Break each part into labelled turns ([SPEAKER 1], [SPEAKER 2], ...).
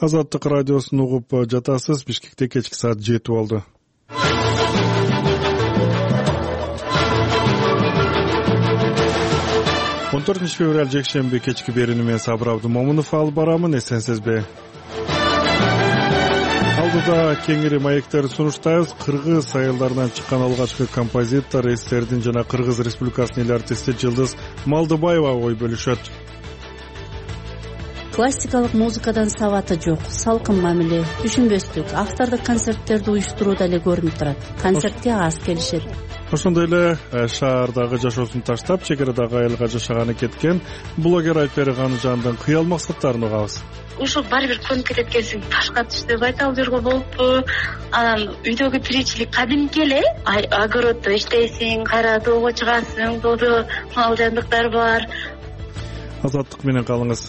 [SPEAKER 1] Азаттык радиосун угуп жатасыз. Бишкекте кечки саат 7 болду. 14 февраль жекшемби кечки берүүнү мен Сабыр Абдымомунов алып барамын. Эсенсизби? Алдыда кеңири маектер сунуштайбыз. Кыргыз айылдарынан чыккан алгачкы композитор, эстердин жана Кыргыз Республикасынын эл артисти Жылдыз Малдыбаева ой бөлүшөт.
[SPEAKER 2] Классикалык музыкадан сабаты жок, салкын мамиле, түшүнбөстүк, автордук концерттерди уюштурууда эле көрүнүп турат. Концертке аз келишет.
[SPEAKER 1] Ошондой эле шаардагы жашоосун таштап, чек арадагы айылга жашаганы кеткен блогер Айпери Каныжандын кыял максаттарын угабыз.
[SPEAKER 3] Ушул баары бир көнүп кетет экенсиң, ташка түш деп айталып жүргөн болуппу. Анан үйдөгү тиричилик кадимки эле, огороддо иштейсиң, кайра доого чыгасың, доодо мал жандыктар бар.
[SPEAKER 1] Азаттык менен калыңыз.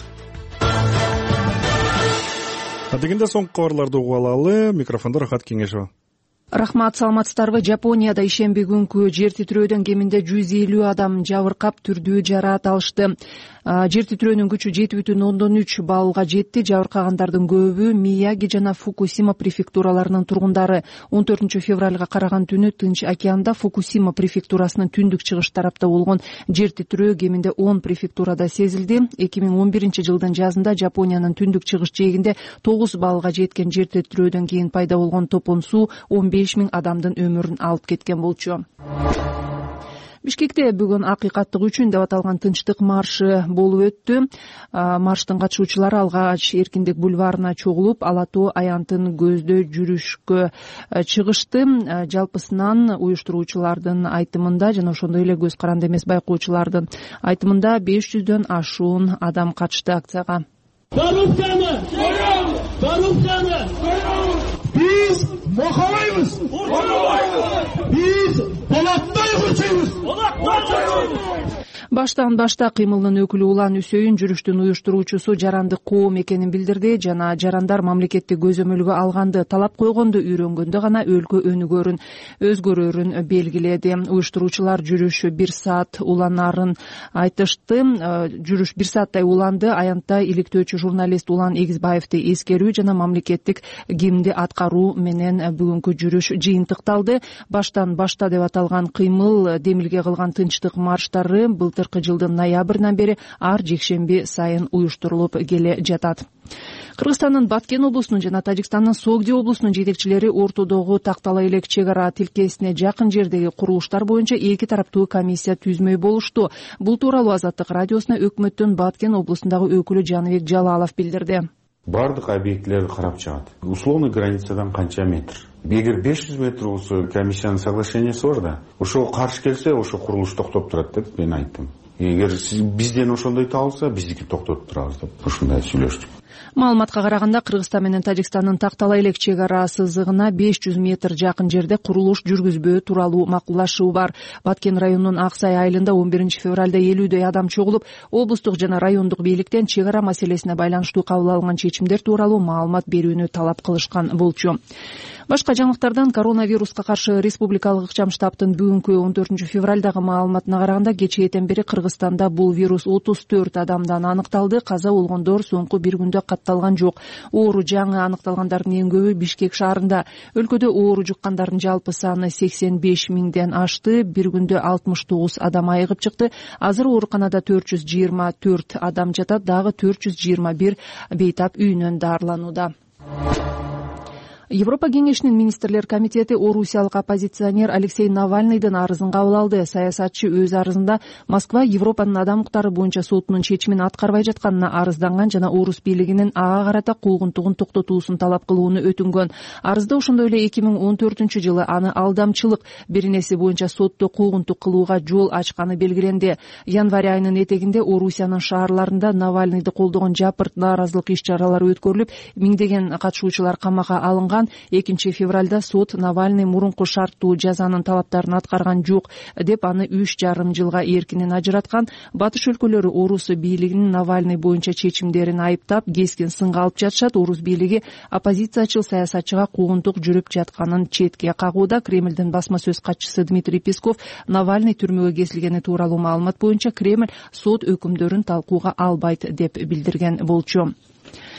[SPEAKER 1] Дегенде соңку кабарларды угуп алалы. Микрофондо Рахат Кеңешова.
[SPEAKER 4] Рахмат, саламатсыздарбы? Жапонияда ишемби күнкү жер титирөөдөн кеминде 150 адам жабыркап, түрдүү жараат алышты. Жер титирөөнүн күчү 7,3 баллга жетти. Жабыркагандардын көбү Мияги жана Фукусима префектураларынын тургундары. 14 февралга караган түнү Тынч океанда Фукусима префектурасынын түндүк чыгыш тарапта болгон жер титирөө кеминде 10 префектурада сезилди. 2011 жылдын жазында Жапониянын түндүк чыгыш жээгинде 9 баллга жеткен жер титирөөдөн кийин пайда болгон топон суу 15 000 адамдын өмүрүн алып кеткен болчу. Бишкекте бүгүн акыйкаттык үчүн деп аталган тынчтык маршы болуп өттү. Марштын катышуучулары алгач Эркиндик бульварына чогулуп, Ала Тоо аянтын көздөй жүрүшкө чыгышты. Жалпысынан уюштуруучулардын айтымында жана ошондой эле көз каранды эмес байкоочулардын айтымында 500дөн ашуун адам катышты акцияга.
[SPEAKER 5] Коррупцияны биз мохалайбыз. Биз болоттой курчуйбуз.
[SPEAKER 4] Баштан башта кыймылдын өкүлү Улан Үсөйүн жүрүштүн уюштуруучусу жарандык коом экенин билдирди жана жарандар мамлекетти көзөмөлгө алганды, талап койгонду үйрөнгөндө гана өлкө өзгөрөрүн белгиледи. Уюштуруучулар жүрүш 1 саат уланарын айтышты. Жүрүш 1 сааттай уланды. Аянтта иликтөөчү журналист Улан Эгизбаевди эскерүү жана мамлекеттик гимнди аткаруу менен бүгүнкү жүрүш жыйынтыкталды. Баштан башта деп аталган кыймыл демилге кылган тынчтык марштары былтыркы жылдын ноябрынан бери ар жекшемби сайын уюштурулуп келе жатат. Кыргызстандын Баткен облусунун жана Тажикстандын Согди облусунун жетекчилери ортодогу Тактала элек чек ара тилкесине жакын жердеги курулуштар боюнча эки тараптуу комиссия түзмөй болушту. Бул тууралуу Азаттык радиосуна өкмөттүн Баткен облусундагы өкүлү Жаныбек Жалалов билдирди.
[SPEAKER 6] Бардык объектилерди карап чыгат. Условный границадан канча метр? Эгер 500 метр болсо комиссиянын соглашениясы бар да. Ошого каршы келсе, ошо курулуш токтоп турат деп мен айттым. Эгер бизден ошондой табылса, биздики токтотуп турабыз деп ушундай сүйлөштүк.
[SPEAKER 4] Маалыматка караганда Кыргызстан менен Тажикстандын Тактала элек чек ара сызыгына 500 метр жакын жерде курулуш жүргүзбөө тууралуу макулдашуу бар. Баткен районунун Аксай айылында 11 февралда 50дөй адам чогулуп, облустук жана райондук бийликтен чек ара маселесине байланыштуу кабыл алынган чечимдер тууралуу маалымат берүүнү талап кылышкан болчу. Башка жаңылыктардан коронавируска каршы республикалык ыкчам штабтын бүгүнкү 14 февралдагы маалыматына караганда кечээден бери Кыргызстанда бул вирус 34 адамдан аныкталды. Каза болгондор соңку бир күндө катталган жок. Оору жаңы аныкталгандардын эң көбү Бишкек шаарында. Өлкөдө оору жуккандардын жалпы саны 85 000ден ашты. Бир күндө 69 адам айыгып чыкты. Азыр ооруканада 424 адам жатат, дагы 421 бейтап үйүнөн дарыланууда. Европа кеңешинин министрлер комитети орусиялык оппозиционер Алексей Навальныйдын арызын кабыл алды. Саясатчы өз арызында Москва Европанын адам укуктары боюнча сотунун чечимин аткарбай жатканына арызданган жана орус бийлигинин ага карата куугунтугун токтотуусун талап кылууну өтүнгөн. Арызда ошондой эле 2014 жылы аны алдамчылык беренеси боюнча сотто куугунтук кылууга жол ачканы белгиленди. Январь айынын этегинде Орусиянын шаарларында Навальныйды колдогон жапырт нааразылык иш-чаралары өткөрүлүп, миңдеген катышуучулар камакка алынган. 2 февралда сот Навальный мурунку шарттуу жазанын талаптарын аткарган жок деп аны 3,5 жылга эркинен ажыраткан. Батыш өлкөлөрү орус бийлигинин Навальный боюнча чечимдерин айыптап, кескин сынга алып жатышат. Орус бийлиги оппозициячыл саясатчыга куугунтук жүрүп жатканын четке кагууда. Кремлдин басма сөз катчысы Дмитрий Песков Навальный түрмөгө кесилгени тууралуу маалымат боюнча Кремль сот өкүмдөрүн талкууга албайт деп билдирген болчу.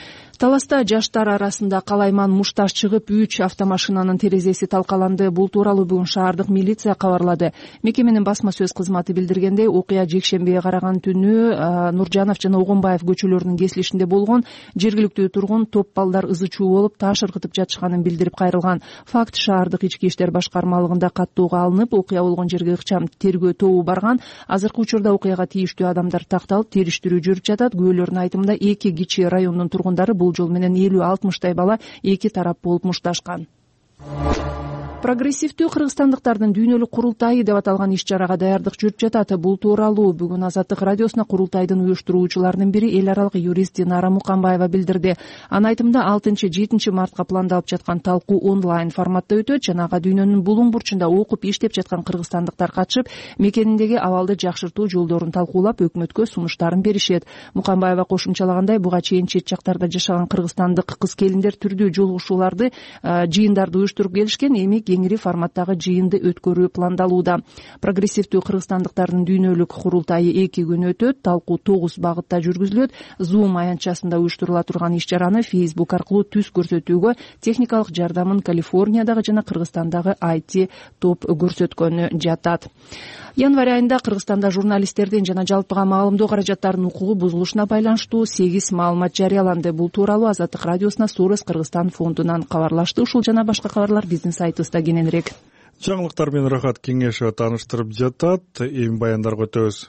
[SPEAKER 4] Таласта жаштар арасында калайман мушташ чыгып 3 автомашинанын терезеси талкаланды. Бул тууралуу бүгүн шаардык милиция кабарлады. Мекеменин басма сөз кызматы билдиргендей, окуя жекшембиге караган түнү Нуржанов жана Огонбаев көчөлөрүнүн кесилишинде болгон. Жергиликтүү тургун топ балдар ызы чуу болуп таш ыргытып жатышканын билдирип кайрылган. Факт шаардык ички иштер башкармалыгында каттоого алынып, окуя болгон жерге ыкчам тергөө тобу барган. Азыркы учурда окуяга тийиштүү адамдар такталып, териштирүү жүрүп жатат. Күбөлөрдүн айтымында эки кичи райондун тургундары бул жол менен 50-60 бала эки тарап болуп мушташкан. Прогрессивдүү кыргызстандыктардын дүйнөлүк курултайы деп аталган иш-чарага даярдык жүрүп жатат. Бул тууралуу бүгүн Азаттык радиосуна курултайдын уюштуруучуларынын бири эл аралык юрист Динара Мукамбаева билдирди. Анын айтымында 6-7 мартка пландалып жаткан талкуу онлайн форматта өтөт жана ага дүйнөнүн булуң бурчунда окуп иштеп жаткан кыргызстандыктар катышып, мекениндеги абалды жакшыртуу жолдорун талкуулап, өкмөткө сунуштарын беришет. Мукамбаева кошумчалагандай, буга чейин чет жактарда жашаган кыргызстандык кыз-келиндер түрдүү жолугушууларды, жыйындарды уюштуруп келишкен. Эми кеңири форматтагы жыйынды өткөрүү пландалууда. Прогрессивдүү кыргызстандыктардын дүйнөлүк курултайы 2 күн өтөт. Талкуу 9 багытта жүргүзүлөт. Zoom аянтчасында уюштурула турган иш-чараны Facebook аркылуу түз көрсөтүүгө техникалык жардамын Калифорниядагы жана Кыргызстандагы IT топ көрсөткөнү жатат. Январь айында Кыргызстанда журналисттердин жана жалпыга маалымдоо каражаттарынын укугу бузулушуна байланыштуу 8 маалымат жарыяланды. Бул тууралуу Азаттык радиосуна Сурес Кыргызстан фондунан кабарлашты. Ушул жана башка кабарлар биздин сайтыбызда кененирээк.
[SPEAKER 1] Жаңылыктар менен Рахат Кеңешова тааныштырып жатат. Эми баяндарга өтөбүз.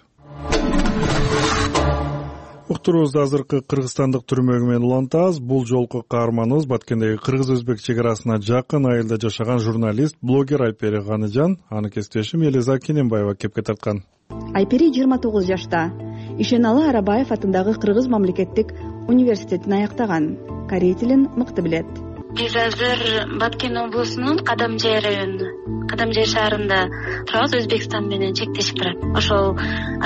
[SPEAKER 1] Уктуруубузду азыркы кыргызстандык түрмөгү менен улантабыз. Бул жолку каарманыбыз Баткендеги кыргыз-өзбек чек арасына жакын айылда жашаган журналист, блогер Айпери Ганыжан. Аны кесиптешим Элиза Кененбаева кепке тарткан.
[SPEAKER 7] Айпери 29 жашта. Ишеналы Арабаев атындагы Кыргыз мамлекеттик университетин аяктаган. Корей тилин мыкты билет.
[SPEAKER 3] Биз азыр Баткен облусунун Кадамжай району, Кадамжай шаарында турабыз, Өзбекстан менен чектешип турат. Ошол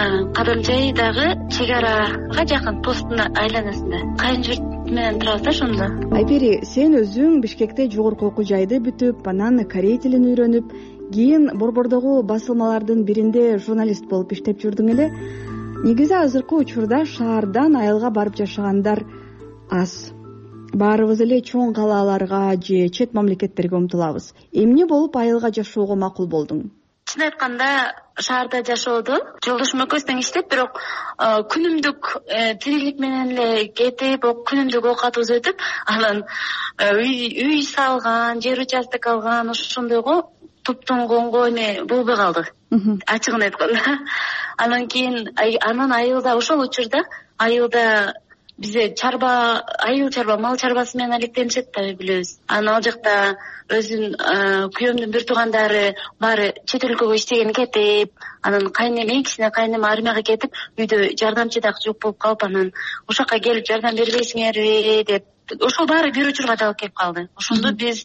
[SPEAKER 3] Кадамжайдагы чек арага жакын посттун айланасында. Кайын журт менен турабыз да ошондо.
[SPEAKER 7] Айпери, сен өзүң Бишкекте жогорку окуу жайды бүтүп, анан корей тилин үйрөнүп, кийин борбордогу басылмалардын биринде журналист болуп иштеп жүрдүң эле. Негизи азыркы учурда шаардан айылга барып жашагандар аз. Баарыбыз эле чоң калааларга же чет мамлекеттерге умтулабыз. Эмне болуп айылга жашоого макул болдуң?
[SPEAKER 3] Чын айтканда, шаарда жашоодо жолдошум экөөбүз тең иштеп, бирок күнүмдүк тирилик менен эле кетип, күнүмдүк оокатыбыз өтүп, анан үй салган, жер участок алган, ошондойго топтонгонго эме болбой калдык. Ачыгын айтканда. Анан кийин айылда, ошол учурда айылда бизде айыл чарба, мал чарбасы менен алектенишет да, билебиз. Анан ал жакта өзүнүн күйөөмдүн бир туугандары баары чет өлкөгө иштеген кетип, анан менин кичине кайнем армияга кетип, үйдө жардамчы дагы жок болуп калып, анан ошакка келип жардам бербейсиңерби деп, ошол баары бир учурга да алып келип калды. Ошондо биз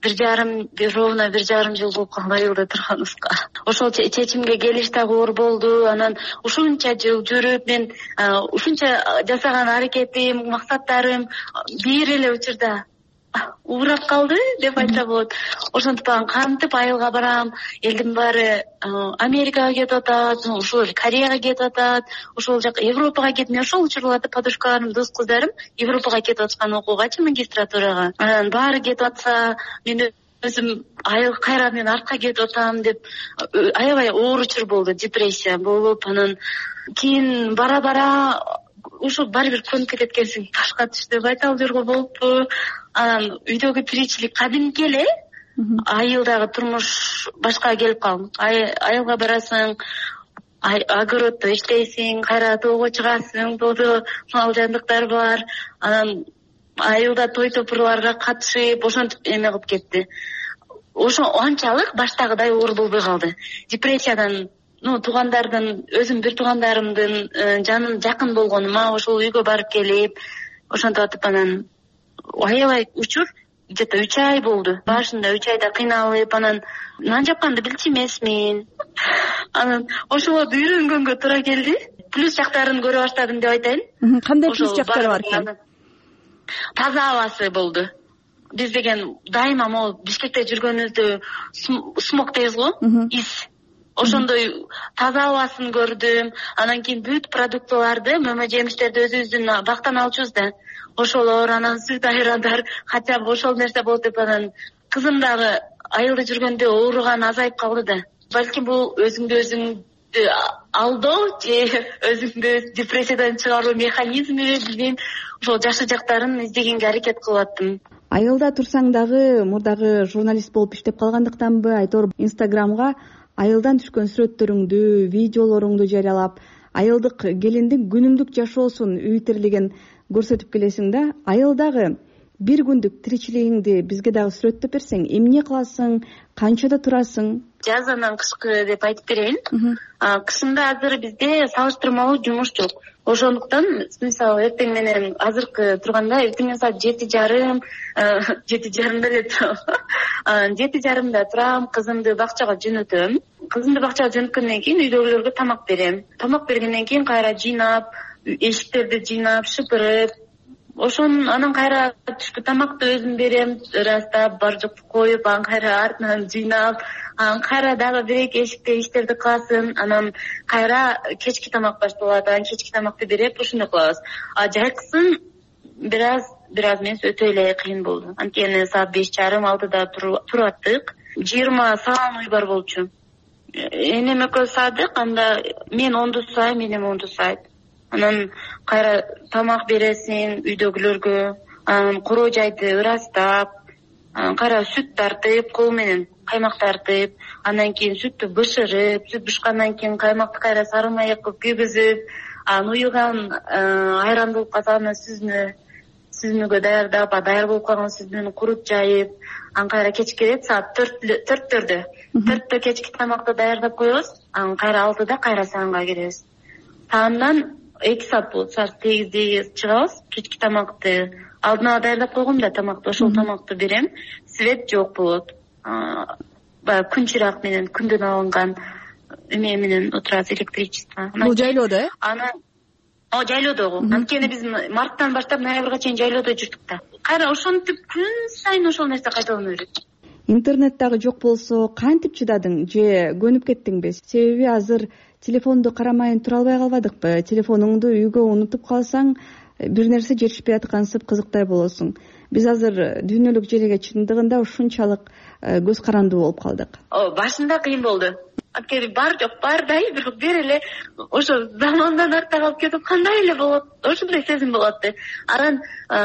[SPEAKER 3] ровно 1,5 жыл болуп калды айылда турганыбызга. Ошол чечимге келиш дагы оор болду. Анан ушунча жыл жүрүп, мен ушунча жасаган аракетим, максаттарым бир эле учурда уурап калды деп айтса болот. Ошентип кантип айылга барам, элдин баары Америкага кетип атат, ошол Кореяга кетип атат, ошол жак Европага кетип, мен ошол учурларда подружкаларым, дос кыздарым Европага кетип аткан окуугачы, магистратурага. Анан баары кетип атса, мен өзүм айыл кайра мен артка кетип атам деп аябай оор учур болду, депрессия болуп, анан кийин бара ошо баары бир көнүп кетет экенсиң, ташка түш деп айта албайрго болупту. Анан үйдөгү тиричилик кадимки эле, айылдагы турмуш башка келип калды. Айылга барасың, огороддо иштейсиң, кайра тоого чыгасың, тоодо мал жандыктар бар. Анан айылда той топурларга катышып, ошентип эме кылып кетти. Ошо анчалык баштагыдай оор болбой калды. Депрессиядан туугандардын, өзүм бир туугандарымдын жанын жакын болгонума, ошол үйгө барып келип, ошентип атып, анан аябай учур, где-то 3 ай болду. Башында 3 айда кыйналып, анан нан жапканды билчү эмесмин. Анан ошолорду үйрөнгөнгө туура келди. Плюс жактарын көрө баштадым деп айтайын.
[SPEAKER 7] Кандай плюс жактары бар экен?
[SPEAKER 3] Таза абасы болду. Биз деген дайыма могу Бишкекте жүргөнүбүздө смог дейбиз го, ис. ошондой таза абасын көрдүм. Анан кийин бүт продуктыларды, мөмө жемиштерди өзүбүздүн бактан алчубуз да. Ошолор, анан сүт айрандар, хотя бы ошол нерсе болот деп, анан кызым дагы айылда жүргөндө ооруган азайып калды да. Балким бул өзүңдү өзүң алдоо же өзүңдү депрессиядан чыгаруу механизми, билбейм. Ошол жакшы жактарын издегенге аракет кылып аттым.
[SPEAKER 7] Айылда турсаң дагы мурдагы журналист болуп иштеп калгандыктанбы, айтор Инстаграмга айылдан түшкөн сүрөттөрүңдү, видеолоруңду жарыялап, айылдык келиндин күнүмдүк жашоосун, үй тирилигин көрсөтүп келесиң да. Айылдагы бир күндүк тиричилигиңди бизге дагы сүрөттөп берсең, эмне кыласың, канчада турасың?
[SPEAKER 3] Жазанан кышкы деп айтып берейин. Кышында азыр бизде салыштырмалуу жумуш жок. Ошондуктан мисалы эртең менен азыркы турганда эртең саат 7:30 эле турам. 7:30 турам, кызымды бакчага жөнөтөм. Кызымды бакчага жөнөткөндөн кийин үйдөгүлөргө тамак берем. Тамак бергенден кийин кайра жыйнап, эшиктерди жыйнап, шыпырып, анан кайра түшкү тамакты өзүм берем, ырастап, бар жокту коюп, анан кайра артынан жыйнап, анан кайра дагы бир-эки эшикте иштерди кыласың, анан кайра кечки тамак башталат, анан кечки тамакты берип, ошондой кылабыз. Жайкысын бир аз эмес, өтө эле кыйын болду. Анткени саат 5:30-6:00 тураттык. 20 салан уй бар болчу. Энем экөөбүз саадык, анда мен 10 сайт, энем 10 сайт. Анан кайра тамак бересиң үйдөгүлөргө, анан короо жайды ырастап, анан кайра сүт тартып, кол менен каймак тартып, анан кийин сүттү бышырып, сүт бышкандан кийин каймакты кайра сары май кылып күйгүзүп, анан уюган айран болуп калса аны сүзмөгө даярдап, даяр болуп калган сүзмөнү куруп жайып, анан кайра кечке саат 4:00 кечки тамакты даярдап коебуз, анан кайра 6:00 кайра саанга киребиз. Саандан 2 саат болот, саат 8:00 чыгабыз. Кечки тамакты алдына даярдап койгом да, тамакты, ошол тамакты берем. Свет жок болот. Баягы күн чырак менен, күндөн алынган эме менен отурат, электричество.
[SPEAKER 4] Бул жайлоодо,
[SPEAKER 3] Анан жайлоодогу. Анткени биз марттан баштап ноябрга чейин жайлоодо жүрдүк да. Кайра ошентип күн сайын ошол нерсе кайталана берет.
[SPEAKER 7] Интернет дагы жок болсо кантип чыдадың же көнүп кеттиңби? Себеби азыр телефонду карамайын тура албай калбадыкпы? Телефонуңду үйгө унутуп калсаң, бир нерсе жетишпей аткансып кызыктай болосуң. Биз азыр дүйнөлүк желеге чындыгында ушунчалык көз карандуу болуп калдык.
[SPEAKER 3] Башында кыйын болду. Анткени бар жок, бардай, бирок бир эле ошо замандан артта калып кетип кандай эле болот, ошондой сезим болот. Анан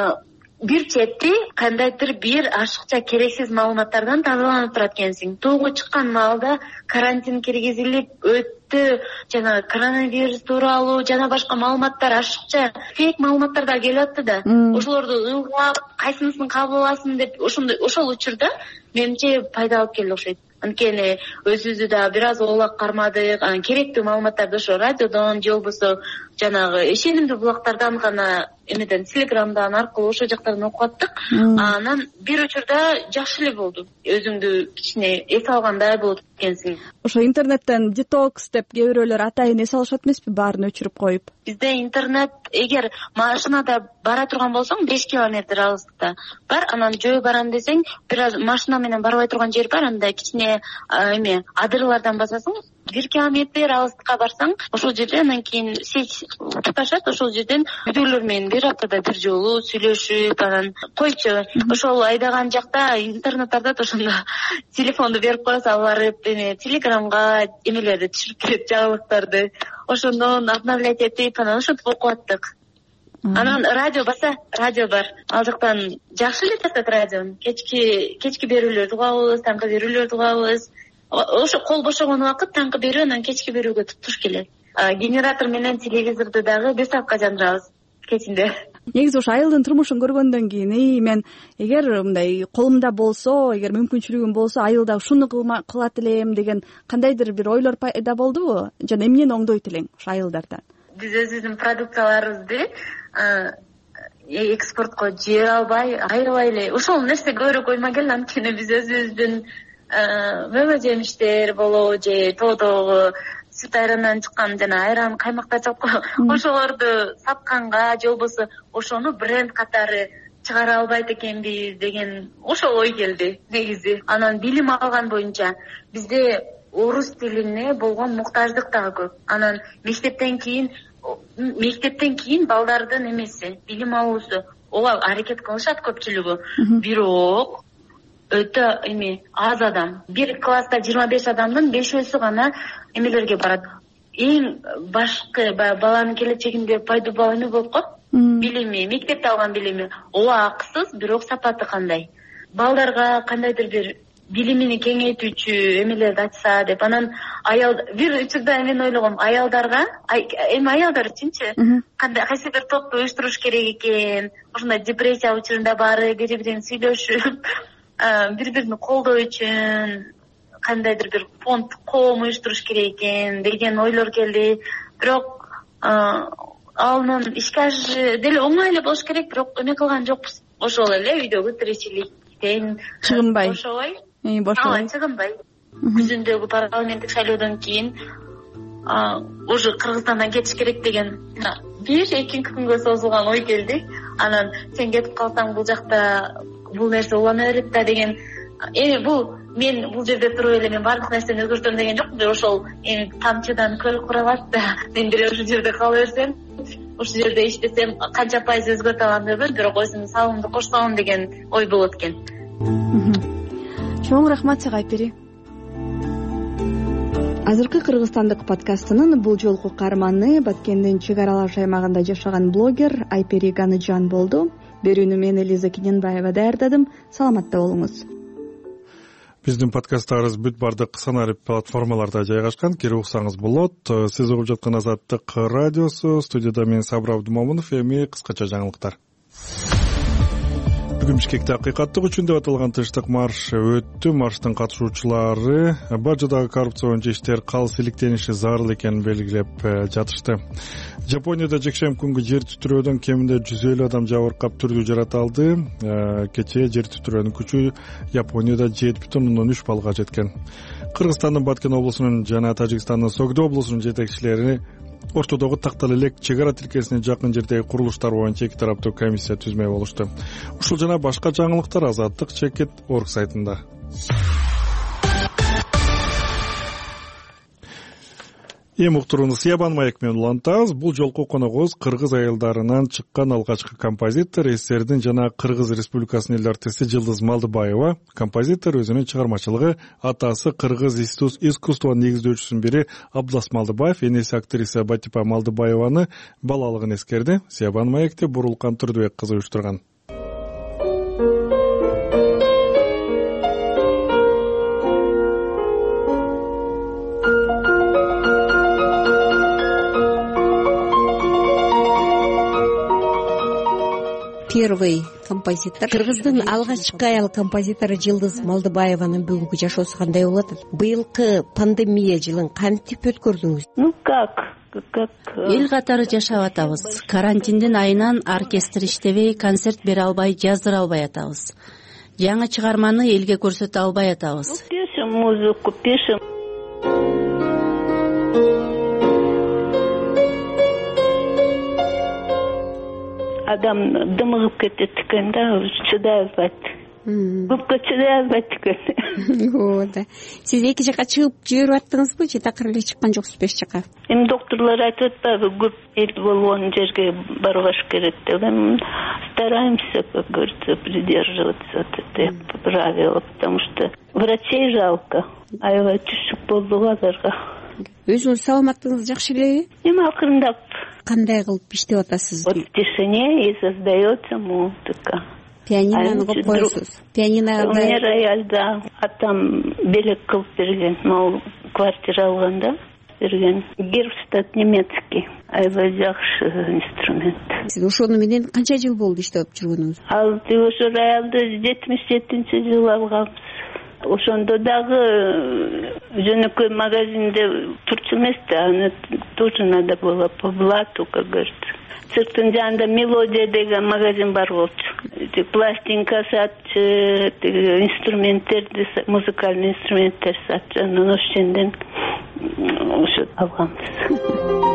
[SPEAKER 3] бир чети кандайдыр бир ашыкча керексиз маалыматтардан тазаланып турат экенсиң. Тоого чыккан маалда карантин киргизилип, өтө жана коронавирус тууралуу жана башка маалыматтар, ашыкча фейк маалыматтар да келип атты да. Ошолорду ылгап, кайсынысын кабыл аласың деп, ошол учурда менимче пайда алып келди окшойт. Анткени өзүбүздү да бир аз оолак кармадык, анан керектүү маалыматтарды ошо радиодон же болбосо жанагы ишенимдүү булактардан гана, эмеден, телеграмдан аркылуу ошол жактардан окуп аттык. Анан бир учурда жакшы эле болду. Өзүңдү кичине эс алгандай болот экенсиң.
[SPEAKER 4] Ошо интернеттен детокс деп кээ бирөөлөр атайын эс алышат эмеспи, баарын өчүрүп коюп?
[SPEAKER 3] Бизде интернет, эгер машинада бара турган болсоң 5 километр алыстыкта бар, анан жөө барам десең, бир аз машина менен барбай турган жер бар, анда кичине адырлардан басасың, 1 километр алыстыкка барсаң, ошол жерде анан кийин сеть туташат, ошол жерден үйдөгүлөр менен бир аптада бир жолу сүйлөшүп, анан койчу. Ошол айдаган жакта интернеттарда ошондо телефонду берип коесуң, алар телеграмга эмелерди түшүрүп берет, жаңылыктарды. Ошондон обновлять этип, анан ошентип окуп аттык. Анан радио бар. Ал жактан жакшы эле тартат радиону. Кечки берүүлөрдү угабыз, таңкы берүүлөрдү угабыз. Ошо кол бошогон убакыт таңкы берүү, анан кечки берүүгө туш келет. Генератор менен телевизорду дагы бесапка жандырабыз кечинде.
[SPEAKER 4] Негизи ошо айылдын турмушун көргөндөн кийин, мен эгер мындай колумда болсо, эгер мүмкүнчүлүгүм болсо, айылда ушуну кылат элем деген кандайдыр бир ойлор пайда болдубу? Жана эмнени оңдойт элең ошо айылдардан?
[SPEAKER 3] Биз өзүбүздүн продукцияларыбызды экспортко жибере албай, аябай эле ошол нерсе көбүрөөк ойма келди. Анткени биз өзүбүздүн мөмө жемиштер болобу же тоодогу сүт айрандан чыккан жана айран каймактар чыккан, ошолорду сатканга же болбосо ошону бренд катары чыгара албайт экенбиз деген ошол ой келди негизи. Анан билим алган боюнча бизде орус тилине болгон муктаждык дагы көп. Анан мектептен кийин балдардын эмеси, билим алуусу ооба аракет кылышат көпчүлүгү. Бирок өтө аз адам. Бир класста 25 адамдын 5-өсү гана эмелерге барат. Эң башкы баланын келечегинде пайда бал эме болуп коет. Билими, мектепте алган билими ооба акысыз, бирок сапаты кандай? Балдарга кандайдыр бир билимини кеңейтүүчү эмелерди ачса деп. Анан бир учурда мен ойлогом, аялдар үчүнчү кайсы бир топту уюштуруш керек экен. Ушундай депрессия учурунда баары бири-бирин сүйлөшүп, бири-бирин колдоо үчүн кандайдыр бир фонд, коом уюштуруш керек экен деген ойлор келди. Бирок анын ишке ашышы деле оңой эле болуш керек, бирок эме кылган жокпуз. Ошол эле үйдөгү тиричиликтен
[SPEAKER 4] чыгынбай.
[SPEAKER 3] Чыгынбай. Күзүндөгү парламенттик шайлоодон кийин уже Кыргызстандан кетиш керек деген 1-2 күнгө созулган ой келди. Анан сен кетип калсаң бул жакта бул нерсе улана берет да деген. Мен бул жерде туруп эле мен баардык нерсени өзгөртөм деген жокмун. Ошол тамчыдан көл куралат да. Мен деле ушул жерде кала берсем, ушул жерде иштесем канча пайыз өзгөртө алам деп, бирок өзүмдүн салымымды кошсом деген ой болот экен.
[SPEAKER 4] Чоң рахмат сага Айпери.
[SPEAKER 7] Азыркы Кыргызстандык подкастынын бул жолку каарманы Баткендин чек аралаш аймагында жашаган блогер Айпери Ганыжан болду. Берүүнү мен Элиза Кененбаева даярдадым. Саламатта болуңуз.
[SPEAKER 1] Биздин подкасттарыбыз бүт бардык санарип платформаларда жайгашкан. Кирип уксаңыз болот. Сиз угуп жаткан Азаттык радиосу. Студияда мен Сабыр Абдумомунов. Эми кыскача жаңылыктар. Бүгүн Бишкекте акыйкаттык үчүн деп аталган тынчтык марш өттү. Марштын катышуучулары бажыдагы коррупция боюнча иштер калыс иликтениши зарыл экенин белгилеп жатышты. Жапонияда жекшемби күнгү жер титирөөдөн кеминде 150 адам жабыркап түрдүү жараталды. Кечээ жер титирөөнүн күчү Японияда 7,3 баллга жеткен. Кыргызстандын Баткен облусунун жана Тажикстандын Согдо облусунун жетекчилери ортодогу тактал элек чек ара тилкесине жакын жердеги курулуштар боюнча эки тараптуу комиссия түзмөй болушту. Ушул жана башка жаңылыктар Азаттык.org сайтында. Эми уктурууну Сиябан маек менен улантабыз. Бул жолку коногубуз кыргыз аялдарынан чыккан алгачкы композитор, эсердин жана Кыргыз Республикасынын эл артисти Жылдыз Малдыбаева. Композитор өзүнүн чыгармачылыгы атасы кыргыз искусство негиздөөчүсүнүн бири Абдулас Малдыбаев, энеси актриса Батипа Малдыбаеваны балалыгын эскерди. Сиябан маекти Бурулкан Турдубек кызы уюштурган.
[SPEAKER 8] Первый композитор. Кыргыздын алгачкы аял композитору Жылдыз Малдыбаеванын бүгүнкү жашоосу кандай болот? Быйылкы пандемия жылын кантип өткөрдүңүз?
[SPEAKER 2] Эл катары жашап атабыз. Карантиндин айынан оркестр иштебей, концерт бере албай, жаздыра албай атабыз. Жаңы чыгарманы элге көрсөтө албай атабыз.
[SPEAKER 9] Пишем музыку, пишем. Адам дымыгып кетет экен да, чыдай албайт. Көпкө чыдай албайт экен.
[SPEAKER 8] Ооба. Сиз эки жака чыгып жүрүп аттыңызбы же такыр эле чыккан жоксуз беш жака?
[SPEAKER 9] Эми доктурлар айтып атпайбы, көп эл болгон жерге барбаш керек деп. Стараемся, как говорится, придерживаться этой правила, потому что врачей жалко. Аябай түшүк болду аларга.
[SPEAKER 8] Өзүңүз саламаттыгыңыз жакшы элеби?
[SPEAKER 9] Эми акырындап.
[SPEAKER 8] Кандай кылып иштеп атасыз?
[SPEAKER 9] Вот в тишине и создается музыка.
[SPEAKER 8] Пианинону коюп коесуз. Пианино.
[SPEAKER 9] У меня рояльда атам белек кылып берген. Могу квартира алганда берген. Гербстад немецкий. Аябай жакшы инструмент.
[SPEAKER 8] Сиз ошону менен канча жыл болду иштеп жүргөнүңүз?
[SPEAKER 9] Ал ошо роялды 77-жыл алганбыз. Ошондо дагы жөнөкөй магазинде турчу эмес да, аны тоже надо было по блату, как говорится. Цирктын жанында мелодия деген магазин бар болчу. Пластинка сатчу, инструменттерди, музыкальный инструменттер сатчу. Анан ошондон ошо алганбыз.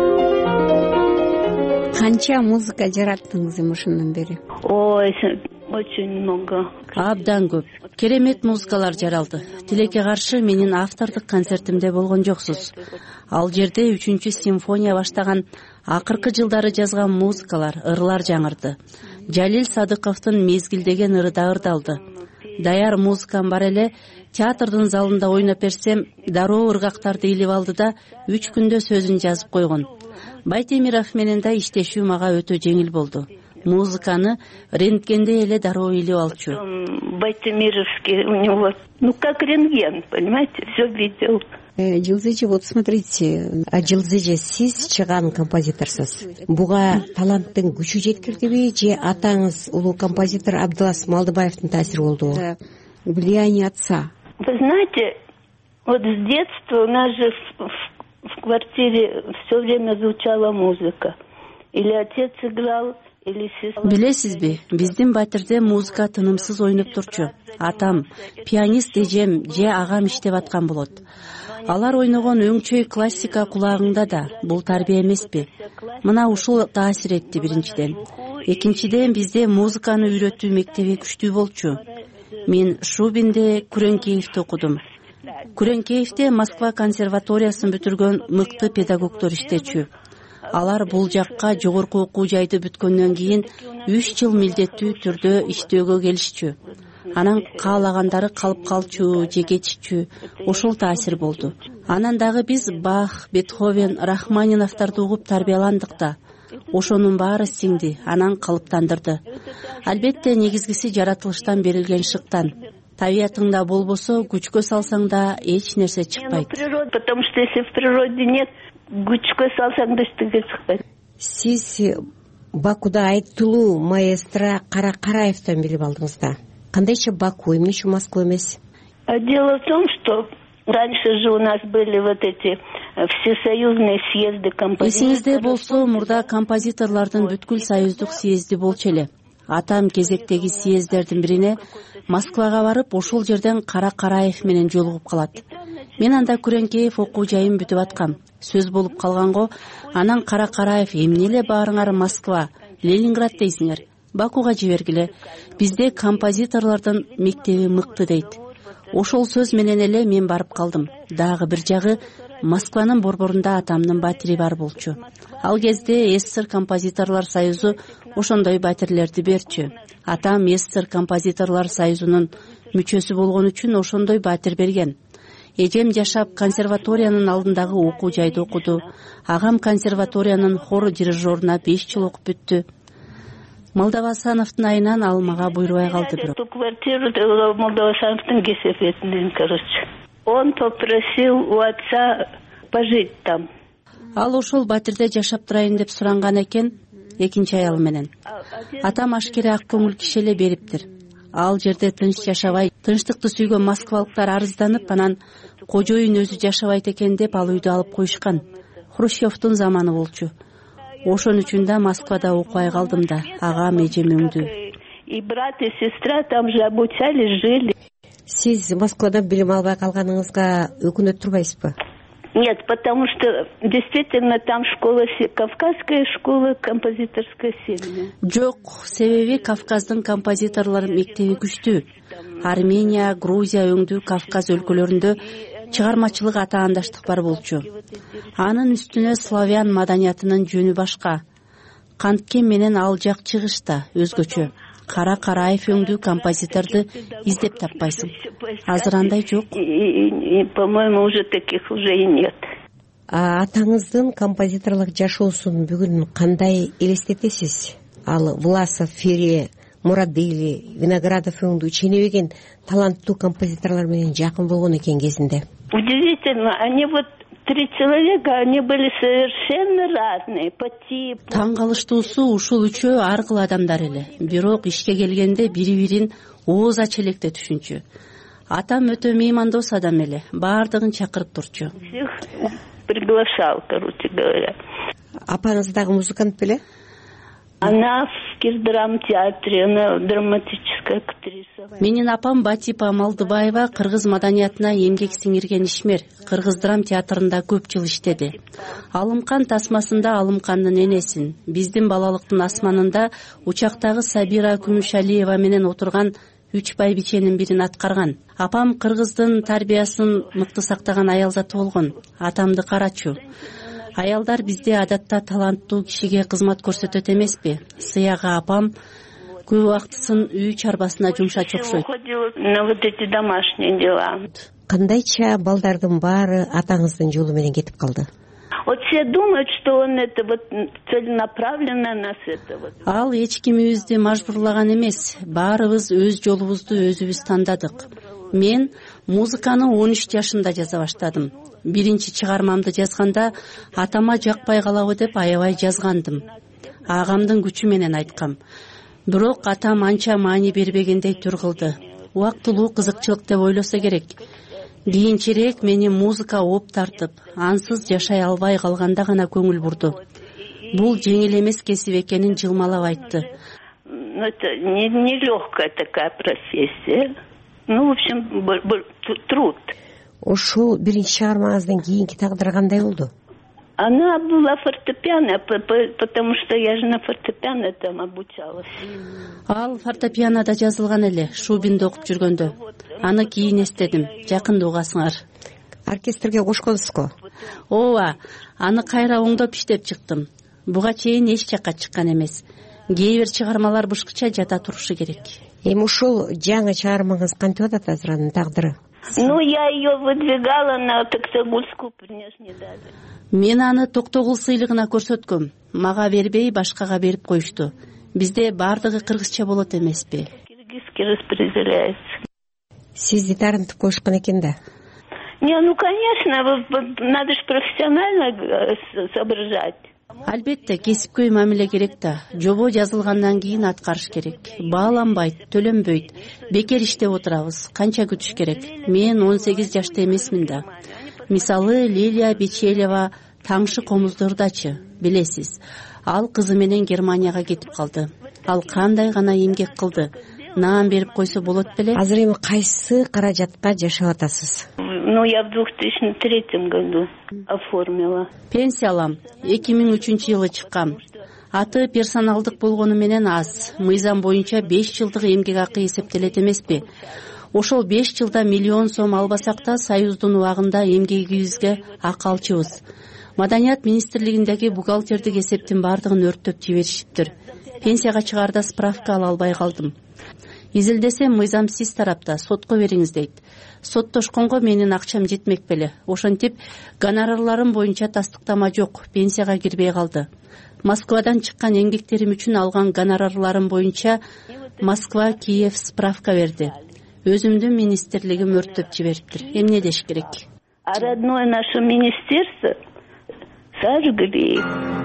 [SPEAKER 8] Канча музыка жараттыңыз эми ошондон бери?
[SPEAKER 9] Ой, очень много.
[SPEAKER 2] Абдан көп керемет музыкалар жаралды. Тилекке каршы менин автордук концертимде болгон жоксуз. Ал жерде 3-симфония баштаган акыркы жылдары жазган музыкалар, ырлар жаңырды. Жалил Садыковдун Мезгил деген ыры да ырдалды. Даяр музыкам бар эле, театрдын залында ойноп берсем, дароо ыргактарды илип алды да 3 күндө сөзүн жазып койгон. Байтемиров менен да иштешүү мага өтө жеңил болду. Музыканы рентгенде эле дароо илип алчу.
[SPEAKER 9] Байтемировский у него, как рентген, понимаете, все видел.
[SPEAKER 8] Жылдызы, вот смотрите, Жылдызы, сиз чыган композиторсуз. Буга таланттын күчү жеткирдиби же атаңыз улуу композитор Абдылас Малдыбаевдин таасири болдубу? Влияние отца.
[SPEAKER 9] Вы знаете, вот с детства у нас же в квартире все время звучала музыка. Или отец играл, или сестра.
[SPEAKER 2] Билесизби, биздин батирде музыка тынымсыз ойноп турчу. Атам, пианист эжем же агам иштеп аткан болот. Алар ойногон өңчөй классика кулагыңда да. Бул тарбия эмеспи? Мына ушул таасир этти биринчиден. Экинчиден бизде музыканы үйрөтүү мектеби күчтүү болчу. Мен Шубинде Күреңкеевди окудум. Күреңкеевде Москва консерваториясын бүтүргөн мыкты педагогдор иштечү. Алар бул жакка жогорку окуу жайды бүткөндөн кийин 3 жыл милдеттүү түрдө иштөөгө келишчү. Анан каалагандары калып калчу же кетишчү. Ошол таасир болду. Анан дагы биз Бах, Бетховен, Рахманиновдорду угуп тарбияландык да. Ошонун баары сиңди, анан калыптандырды. Албетте негизгиси жаратылыштан берилген шыктан. Табиятыңда болбосо, күчкө салсаң да эч нерсе чыкпайт.
[SPEAKER 9] Потому что если в природе нет, күчкө салсаң да эчтеке чыкпайт.
[SPEAKER 8] Сиз Бакуда айттылуу маэстро Кара Караевден билип алдыңыз да. Кандайча Баку, эмне үчүн Москва эмес?
[SPEAKER 9] Дело в том, что раньше же у нас были вот эти всесоюзные съезды композиторов.
[SPEAKER 2] Эсиңизде болсо, мурда композиторлордун бүткүл союздук съезди болчу эле. Атам кезектеги съездердин бирине Москвага барып, ошол жерден Кара Караев менен жолугуп калат. Мен анда Күреңкеев окуу жайым бүтүп аткам. Сөз болуп калганго, анан Кара Караев эмне эле баарыңар Москва, Ленинград дейсиңер? Бакуга жибергиле. Бизде композиторлордун мектеби мыкты дейт. Ошол сөз менен эле мен барып калдым. Дагы бир жагы Москванын борборунда атамдын батири бар болчу. Ал кезде СССР композиторлор союзу ошондой батирлерди берчү. Атам СССР композиторлор союзунун мүчөсү болгон үчүн ошондой батир берген. Эжем жашап консерваториянын алдындагы окуу жайды окуду. Агам консерваториянын хор дирижеруна 5 жыл окуп бүттү. Молдовасановдун айынан ал мага буйрубай калды бирок.
[SPEAKER 9] Эту квартиру Молдовасановдун кесепетинен, короче. Он попросил у отца пожить там.
[SPEAKER 2] Ал ошол батирде жашап турайын деп суранган экен, экинчи аял менен. Атам ашкере ак көңүл киши эле бериптир. Ал жерде тынч жашабай, тынчтыкты сүйгөн москвалыктар арызданып, анан кожоюн өзү жашабайт экен деп ал үйдү алып коюшкан. Хрущевдун заманы болчу. Ошон үчүн да Москвада окубай калдым да, агам эжем өңдү.
[SPEAKER 9] И брат, и сестра там же обучались, жили.
[SPEAKER 8] Сиз Москвада билим албай калганыңызга өкүнөт турбайсызбы?
[SPEAKER 9] Нет, потому что действительно там школа, Кавказская школа композиторская сильная.
[SPEAKER 2] Жок, себеби Кавказдын композиторлор мектеби күчтүү. Армения, Грузия өңдүү Кавказ өлкөлөрүндө чыгармачылык атаандаштык бар болчу. Анын үстүнө славян маданиятынын жөнү башка. Канткен менен ал жак чыгышта өзгөчө. Кара Караев өңдүү композиторду издеп таппайсың. Азыр андай жок.
[SPEAKER 9] По-моему, уже таких уже и нет.
[SPEAKER 8] Атаңыздын композиторлук жашоосун бүгүн кандай элестетесиз? Ал Власов, Фере, Мурадыли, Виноградов өңдүү ченебеген таланттуу композиторлор менен жакын болгон экен кезинде.
[SPEAKER 9] Удивительно, они вот 3 человека, они были совершенно разные по типу.
[SPEAKER 2] Таң калыштуусу ушул үчөө ар кыл адамдар эле. Бирок ишке келгенде бири-бирин ооз ач электе түшүнчү. Атам өтө меймандос адам эле, баардыгын чакырып турчу.
[SPEAKER 9] Всех приглашал, короче говоря.
[SPEAKER 8] Апаңыз дагы музыкант беле?
[SPEAKER 9] Она в Кирдрамтеатре, она в драматическом
[SPEAKER 2] Менин апам Батипа Малдыбаева кыргыз маданиятына эмгек сиңирген ишмер. Кыргыз драм театрында көп жыл иштеди. Алымкан тасмасында Алымкандын энесин, биздин балалыктын асманында учактагы Сабира Күмүшалиева менен отурган 3 байбиченин бирин аткарган. Апам кыргыздын тарбиясын мыкты сактаган аялзаты болгон. Атамды карачу. Аялдар бизде адатта таланттуу кишиге кызмат көрсөтөт эмеспи? Сыяга апам көп убактысын үй чарбасына жумшачу окшойт.
[SPEAKER 8] Кандайча балдардын баары атаңыздын жолу менен кетип калды?
[SPEAKER 9] Вот все думают, что он это вот целенаправленно нас это вот.
[SPEAKER 2] Ал эч кимибизди мажбурлаган эмес. Баарыбыз өз жолубузду өзүбүз тандадык. Мен музыканы 13 жашымда жаза баштадым. Биринчи чыгармамды жазганда атама жакпай калабы деп аябай жазгандым. Агамдын күчү менен айткам. Бирок атам анча маани бербегендей тур кылды. Убактылуу кызыкчылык деп ойлосо керек. Кийинчерээк мени музыка ооп тартып, ансыз жашай албай калганда гана көңүл бурду. Бул жеңил эмес кесип экенин жылмалап айтты.
[SPEAKER 9] Это нелегкая такая профессия. Ну, в общем, труд.
[SPEAKER 8] Ошол биринчи чыгармаңыздан кийинки тагдыры кандай болду?
[SPEAKER 9] Она была фортепиано, потому что я же на фортепиано там обучалась.
[SPEAKER 2] Ал фортепианода жазылган эле, Шубинде окуп жүргөндө. Аны кийин эстедим, жакында угасыңар.
[SPEAKER 8] Оркестрге кошконсузго?
[SPEAKER 2] Ооба, аны кайра оңдоп иштеп чыктым. Буга чейин эч жакка чыккан эмес. Кээ бир чыгармалар бышкыча жата турушу керек.
[SPEAKER 8] Эми ушул жаңы чыгармаңыз кантип атат азыр анын тагдыры?
[SPEAKER 9] Ну, я ее выдвигала на Токтогульскую, мне ж не дали.
[SPEAKER 2] Мен аны Токтогул сыйлыгына көрсөткөм. Мага бербей башкага берип коюшту. Бизде баардыгы кыргызча болот эмеспи?
[SPEAKER 9] Киргизский распределяется.
[SPEAKER 8] Сизди таарынтып коюшкан экен да.
[SPEAKER 9] Не, ну, конечно, надо же профессионально соображать.
[SPEAKER 2] Албетте, кесипкөй мамиле керек да. Жобо жазылгандан кийин аткарыш керек. Бааланбайт, төлөнбөйт. Бекер иштеп отурабыз. Канча күтүш керек? Мен 18 жашта эмесмин да. Мисалы, Лилия Бичелева Таңшы комуздурдачы, билесиз. Ал кызы менен Германияга кетип калды. Ал кандай гана эмгек кылды. Наам берип койсо болот беле?
[SPEAKER 8] Азыр эми кайсы каражатка жашап атасыз?
[SPEAKER 9] Ну, я в 2003 году оформила.
[SPEAKER 2] Пенсия алам. 2003-жылы чыккам. Аты персоналдык болгону менен аз. Мыйзам боюнча 5 жылдык эмгек акы эсептелет эмеспи? Ошол 5 жылда миллион сом албасак да Союздун убагында эмгегибизге акы алчубыз. Маданият министрлигиндеги бухгалтердик эсептин бардыгын өрттөп жиберишиптир. Пенсияга чыгаарда справка ала албай калдым. Изилдесем мыйзам сиз тарапта, сотко бериңиз дейт. Соттошконго менин акчам жетмек беле. Ошентип, гонорарларым боюнча тастыктама жок, пенсияга кирбей калды. Москвадан чыккан эмгектерим үчүн алган гонорарларым боюнча Москва, Киев справка берди. Өзүмдүн министрлигим өрттөп жибериптир. Эмне деш керек?
[SPEAKER 9] А родное наше министерство сожгли.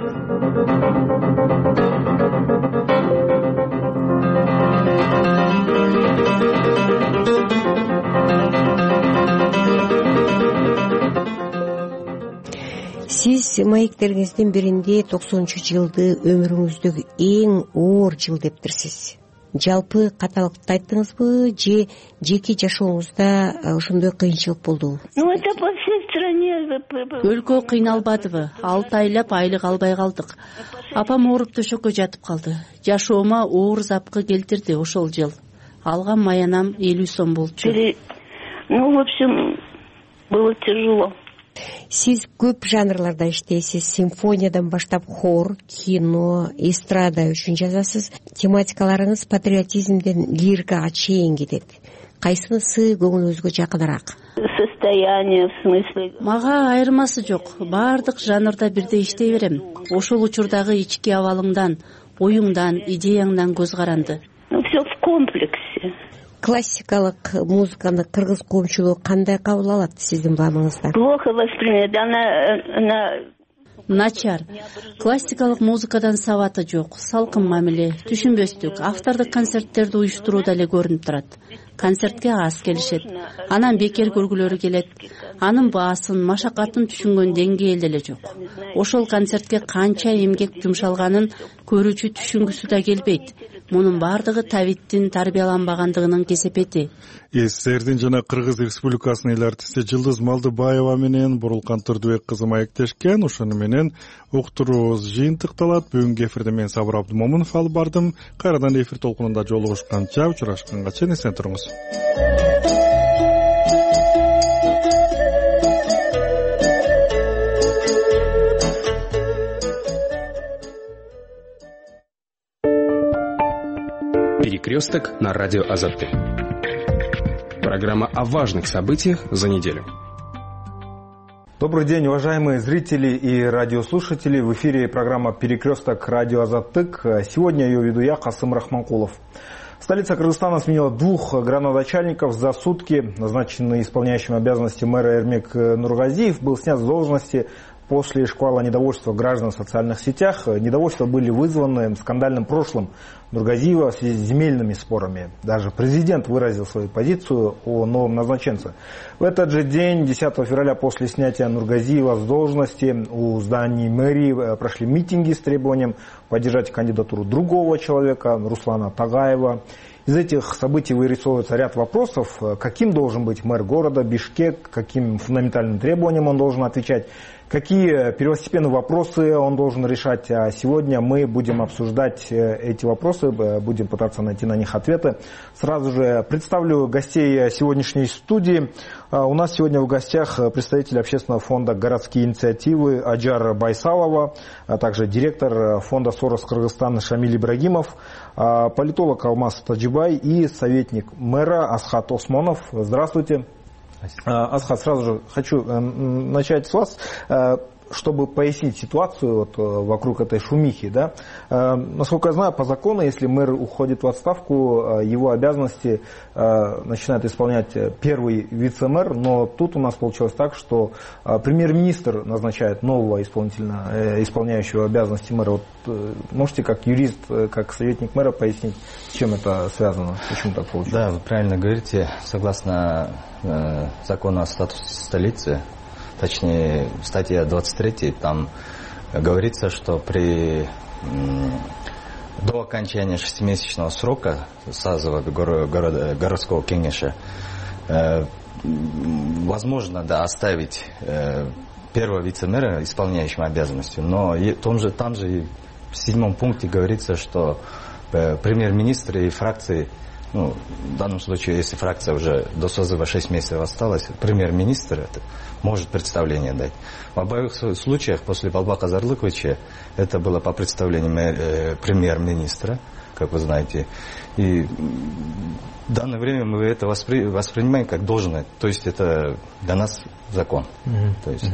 [SPEAKER 8] Сиз маектериңиздин биринде 90-жылды өмүрүңүздөгү эң оор жыл дептирсиз. Жалпы каталыкты айттыңызбы же жеке жашооңузда ошондой кыйынчылык болдубу?
[SPEAKER 9] Ну, это по всей стране.
[SPEAKER 2] Өлкө кыйналбадыбы? 6 айлап айлык албай калдык. Апам ооруп төшөккө жатып калды. Жашоомо оор запкы келтирди ошол жыл. Алган маянам 50 сом болчу.
[SPEAKER 9] Ну, в общем, было тяжело.
[SPEAKER 8] Сиз көп жанрларда иштейсиз. Симфониядан баштап хор, кино, эстрада үчүн жазасыз. Тематикаларыңыз патриотизмден лирикага чейин кетет. Кайсынысы көңүлүңүзгө жакыныраак?
[SPEAKER 9] Состояние, в смысле?
[SPEAKER 2] Мага айырмасы жок. Баардык жанрда бирдей иштей берем. Ошол учурдагы ички абалыңдан, оюңдан, идеяңдан көз каранды.
[SPEAKER 9] Ну, все в комплексе.
[SPEAKER 8] Классикалык музыканы кыргыз коомчулугу кандай кабыл алат сиздин баамыңызда?
[SPEAKER 9] Плохо воспринимает. Она
[SPEAKER 2] начар. Классикалык музыкадан сабаты жок, салкын мамиле, түшүнбөстүк. Автордук концерттерди уюштурууда эле көрүнүп турат. Концертке аз келишет. Анан бекер көргүлөрү келет. Анын баасын, машакатын түшүнгөн деңгээл эле жок. Ошол концертке канча эмгек жумшалганын көрүүчү түшүнгүсү да келбейт. мунун баардыгы табиттин тарбияланбагандыгынын кесепети.
[SPEAKER 1] СССРдин жана Кыргыз Республикасынын эл артисти Жылдыз Малдыбаева менен Бурулкан Турдубек кызы маектешкен. Ошону менен уктуруубуз жыйынтыкталат. Бүгүнкү эфирде мен Сабыр Абдымомунов алып бардым. Кайрадан эфир толкунунда жолугушканча учурашканга чейин эсен туруңуз.
[SPEAKER 10] Перекресток на радио Азатты. Программа о важных событиях за неделю.
[SPEAKER 11] Добрый день, уважаемые зрители и радиослушатели. В эфире программа «Перекресток» радио Азаттык. Сегодня ее веду я, Касым Рахманкулов. Столица Кыргызстана сменила 2 градоначальников за сутки. Назначенный исполняющим обязанности мэра Эрмек Нургазиев был снят с должности после шквала недовольства граждан в социальных сетях. Недовольства были вызваны скандальным прошлым Нургазиева в связи с земельными спорами. Даже президент выразил свою позицию о новом назначенце. В этот же день, 10 февраля, после снятия Нургазиева с должности, у зданий мэрии прошли митинги с требованием поддержать кандидатуру другого человека, Руслана Тагаева. Из этих событий вырисовывается ряд вопросов. Каким должен быть мэр города Бишкек, каким фундаментальным требованиям он должен отвечать, какие первостепенные вопросы он должен решать. А сегодня мы будем обсуждать эти вопросы, будем пытаться найти на них ответы. Сразу же представлю гостей сегодняшней студии. У нас сегодня в гостях представитель общественного фонда «Городские инициативы» Аджар Байсалова, а также директор фонда «Сорос Кыргызстан» Шамиль Ибрагимов, политолог Алмаз Таджибай и советник мэра Асхат Осмонов. Здравствуйте. Асхат, сразу же хочу начать с вас, чтобы пояснить ситуацию вокруг этой шумихи. Да? Насколько я знаю, по закону, если мэр уходит в отставку, его обязанности начинает исполнять первый вице-мэр, но тут у нас получилось так, что премьер-министр назначает нового исполняющего обязанности мэра. Можете как юрист, как советник мэра пояснить, с чем это связано, почему так получилось?
[SPEAKER 12] Да, вы правильно говорите, согласно закону о статусе столицы, точнее, статья 23, там говорится, что до окончания 6-месячного срока созыва городского кеңеша возможно, да, оставить первого вице-мэра исполняющим обязанности, но там же в 7 пункте говорится, что премьер-министр и фракции, в данном случае, если фракция уже до созыва 6 месяцев осталась, премьер-министр может представление дать. В обоих случаях после Балбака Зарлыковича это было по представлению премьер-министра, как вы знаете. И в данное время мы это воспринимаем как должное. То есть это для нас закон. То есть,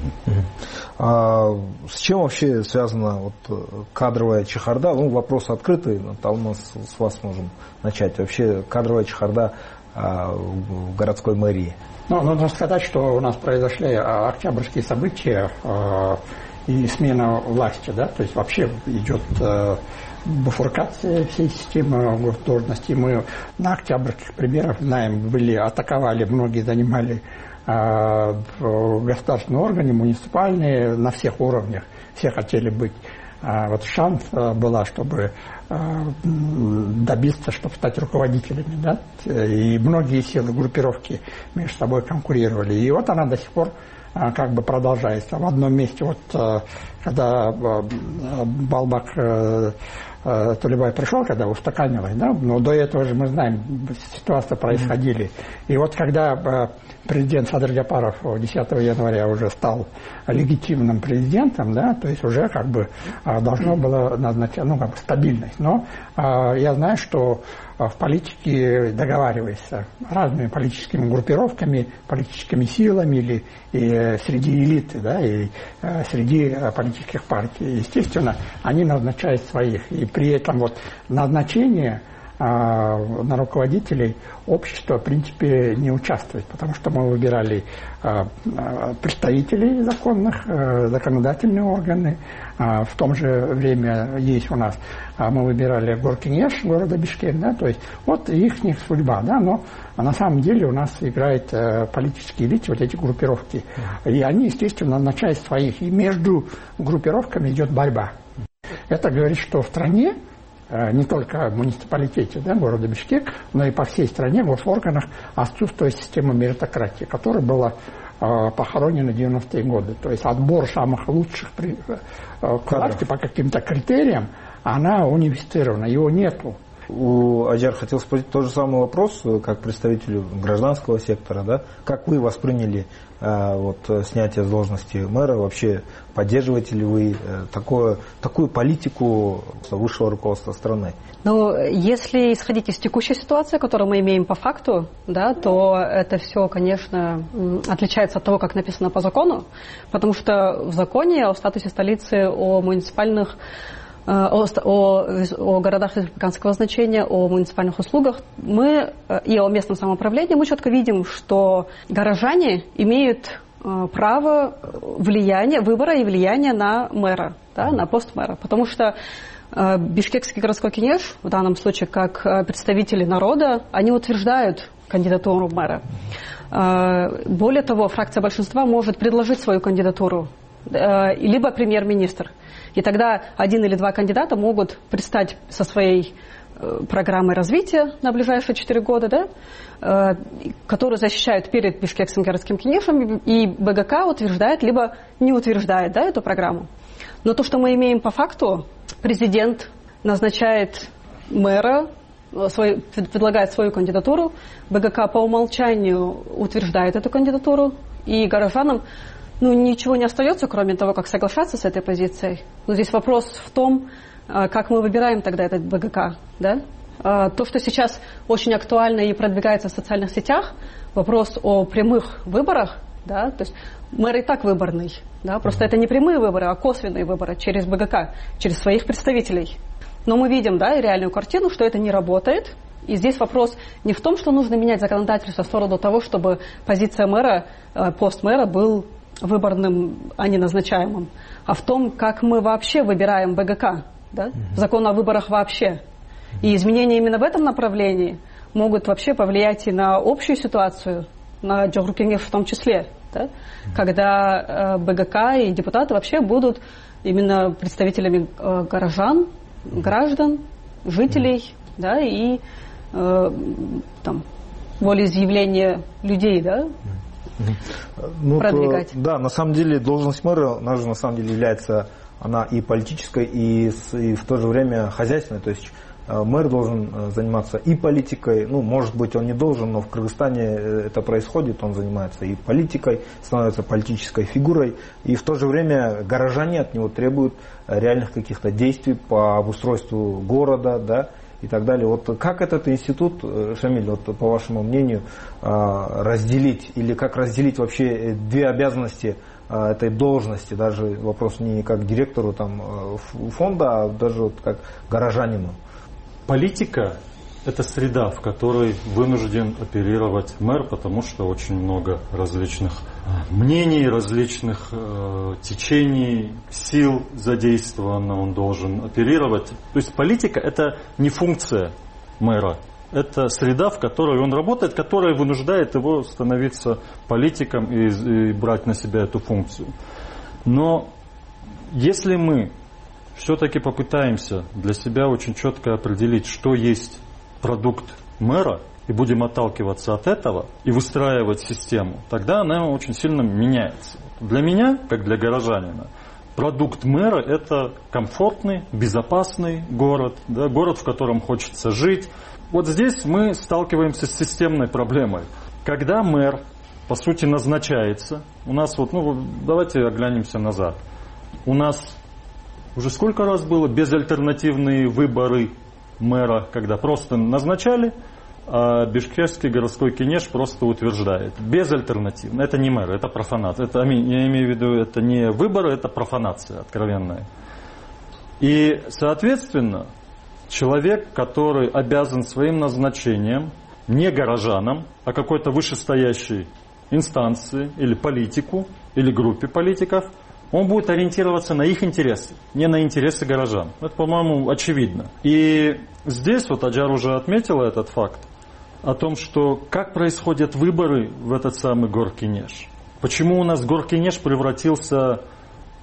[SPEAKER 11] с чем вообще связана кадровая чехарда? Вопрос открытый, там мы с вас можем начать. Вообще кадровая чехарда в городской мэрии.
[SPEAKER 13] Нужно сказать, что у нас произошли октябрьские события и смена власти. Да? То есть вообще идет бифуркация всей системы госдолжностей. Мы на октябрьских примерах знаем, атаковали, многие занимали государственные органы, муниципальные, на всех уровнях. Все хотели быть. Шанс была, чтобы добиться, чтобы стать руководителями. Да? И многие силы, группировки между собой конкурировали. И она до сих пор как бы продолжается. В одном месте, когда Балбак Тулебай пришел, когда устаканилось, да, но до этого же мы знаем, ситуации происходили. И когда президент Садыр Джапаров 10 января уже стал легитимным президентом, да, то есть уже как бы должно было назначать, стабильность. Но я знаю, что в политике договаривается разными политическими группировками, политическими силами или среди элиты, да, и среди политических партий. Естественно, они назначают своих. И при этом назначение на руководителей общество, в принципе, не участвует, потому что мы выбирали представителей законных, законодательные органы. В том же время есть у нас, мы выбирали горкеңеш города Бишкек, да, то есть их судьба, да, но на самом деле у нас играют политические элиты, эти группировки, и они, естественно, назначают своих, и между группировками идет борьба. Это говорит, что в стране не только в муниципалитете, да, города Бишкек, но и по всей стране в госорганах отсутствует система меритократии, которая была похоронена в 90-е годы. То есть отбор самых лучших к власти по каким-то критериям, она унифицирована, его нету.
[SPEAKER 11] У Аджар хотел спросить тот же самый вопрос, как представителю гражданского сектора, да? Как вы восприняли снятие с должности мэра? Вообще поддерживаете ли вы такую политику высшего руководства страны?
[SPEAKER 14] Ну, если исходить из текущей ситуации, которую мы имеем по факту, да, то это все, конечно, отличается от того, как написано по закону, потому что в законе о статусе столицы, о муниципальных о городах республиканского значения, о муниципальных услугах и о местном самоуправлении мы четко видим, что горожане имеют право выбора и влияния на мэра, да, на пост мэра, потому что Бишкекский городской кенеш, в данном случае как представители народа, они утверждают кандидатуру мэра. Более того, фракция большинства может предложить свою кандидатуру, либо премьер-министр. И тогда один или два кандидата могут предстать со своей программой развития на ближайшие 4 года, да, которую защищают перед Бишкекским городским кенешем, и БГК утверждает, либо не утверждает, да, эту программу. Но то, что мы имеем по факту, президент назначает мэра, предлагает свою кандидатуру, БГК по умолчанию утверждает эту кандидатуру, и горожанам ничего не остается, кроме того, как соглашаться с этой позицией. Но здесь вопрос в том, как мы выбираем тогда этот БГК. Да? То, что сейчас очень актуально и продвигается в социальных сетях, вопрос о прямых выборах, да? То есть мэр и так выборный. Да? Просто это не прямые выборы, а косвенные выборы через БГК, через своих представителей. Но мы видим, да, реальную картину, что это не работает. И здесь вопрос не в том, что нужно менять законодательство в сторону того, чтобы позиция мэра, пост мэра был выборным, а не назначаемым, а в том, как мы вообще выбираем БГК, да? Закон о выборах вообще. И изменения именно в этом направлении могут вообще повлиять и на общую ситуацию, на Джохрукенеш в том числе, да? Когда БГК и депутаты вообще будут именно представителями горожан, граждан, жителей, да, и волеизъявления людей, да? Продвигать.
[SPEAKER 11] Да, на самом деле должность мэра, она же на самом деле является, она и политической, и в то же время хозяйственной. То есть мэр должен заниматься и политикой, может быть, он не должен, но в Кыргызстане это происходит, он занимается и политикой, становится политической фигурой, и в то же время горожане от него требуют реальных каких-то действий по обустройству города, да, и так далее. Вот как этот институт, Шамиль, по вашему мнению, разделить, или как разделить вообще две обязанности этой должности, даже вопрос не как директору фонда, а даже как горожанину?
[SPEAKER 15] Политика – это среда, в которой вынужден оперировать мэр, потому что очень много различных мнений, различных течений, сил задействовано, он должен оперировать. То есть политика – это не функция мэра, это среда, в которой он работает, которая вынуждает его становиться политиком и брать на себя эту функцию. Но если мы все-таки попытаемся для себя очень четко определить, что есть продукт мэра, и будем отталкиваться от этого и выстраивать систему, тогда она очень сильно меняется. Для меня, как для горожанина, продукт мэра – это комфортный, безопасный город, да, город, в котором хочется жить. Вот здесь мы сталкиваемся с системной проблемой. Когда мэр, по сути, назначается, у нас давайте оглянемся назад. У нас уже сколько раз было безальтернативные выборы мэра, когда просто назначали, а Бишкекский городской кенеш просто утверждает. Безальтернативно. Это не мэр, это профанация. Я имею в виду, это не выборы, это профанация откровенная. И, соответственно, человек, который обязан своим назначением не горожанам, а какой-то вышестоящей инстанции или политику, или группе политиков, он будет ориентироваться на их интересы, не на интересы горожан. Это, по-моему, очевидно. И здесь Аджар уже отметила этот факт о том, что как происходят выборы в этот самый горкенеш. Почему у нас горкенеш превратился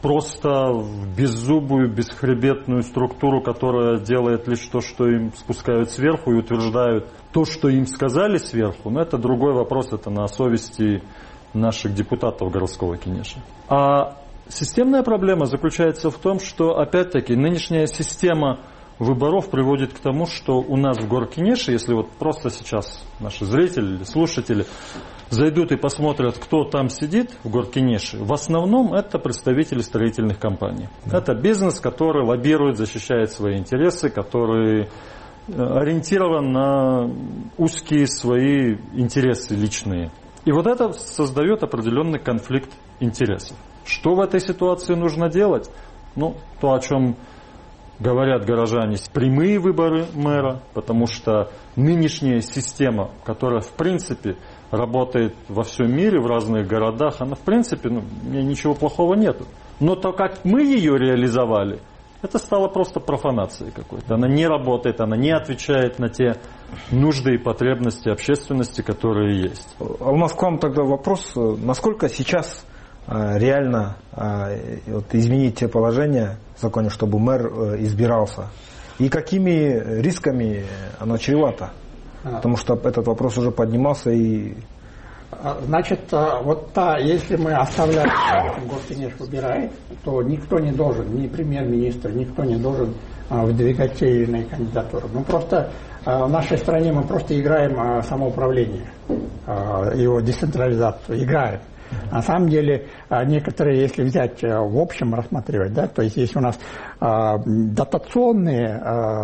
[SPEAKER 15] просто беззубую, бесхребетную структуру, которая делает лишь то, что им спускают сверху и утверждают то, что им сказали сверху. Но это другой вопрос, это на совести наших депутатов городского Кинеша. А системная проблема заключается в том, что, опять-таки, нынешняя система выборов приводит к тому, что у нас в Гор-Кинеше, если вот просто сейчас наши зрители или слушатели зайдут и посмотрят, кто там сидит в Гор-Кинеше, в основном это представители строительных компаний. Да. Это бизнес, который лоббирует, защищает свои интересы, который ориентирован на узкие свои интересы личные. И вот это создает определенный конфликт интересов. Что в этой ситуации нужно делать? Ну, то, о чем говорят горожане, прямые выборы мэра, потому что нынешняя система, которая в принципе работает во всем мире, в разных городах, она в принципе, ничего плохого нету. Но то, как мы ее реализовали, это стало просто профанацией какой-то. Она не работает, она не отвечает на те нужды и потребности общественности, которые есть.
[SPEAKER 11] А у нас к вам тогда вопрос, насколько сейчас реально изменить те положения в законе, чтобы мэр избирался? И какими рисками оно чревато? Потому что этот вопрос уже поднимался и...
[SPEAKER 13] Значит, если мы оставляем, Гор-Кинеш выбирает, то никто не должен, ни премьер-министр, никто не должен выдвигать те или иные кандидатуры. Просто в нашей стране мы просто играем самоуправление, его децентрализацию, играем. На самом деле, некоторые, если взять в общем рассматривать, да, то есть если у нас дотационные,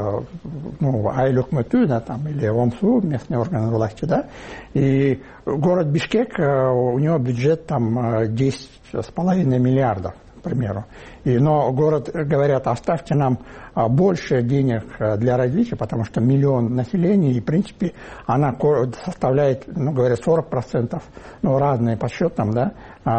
[SPEAKER 13] айлюкмэту, да, там, или ОМСУ, местные органы власти, да, и город Бишкек, у него бюджет там 10,5 миллиардов, к примеру. Но город говорят, оставьте нам больше денег для развития, потому что 1 миллион населения, и в принципе она составляет, говорят, 40%, разные по счетам, да,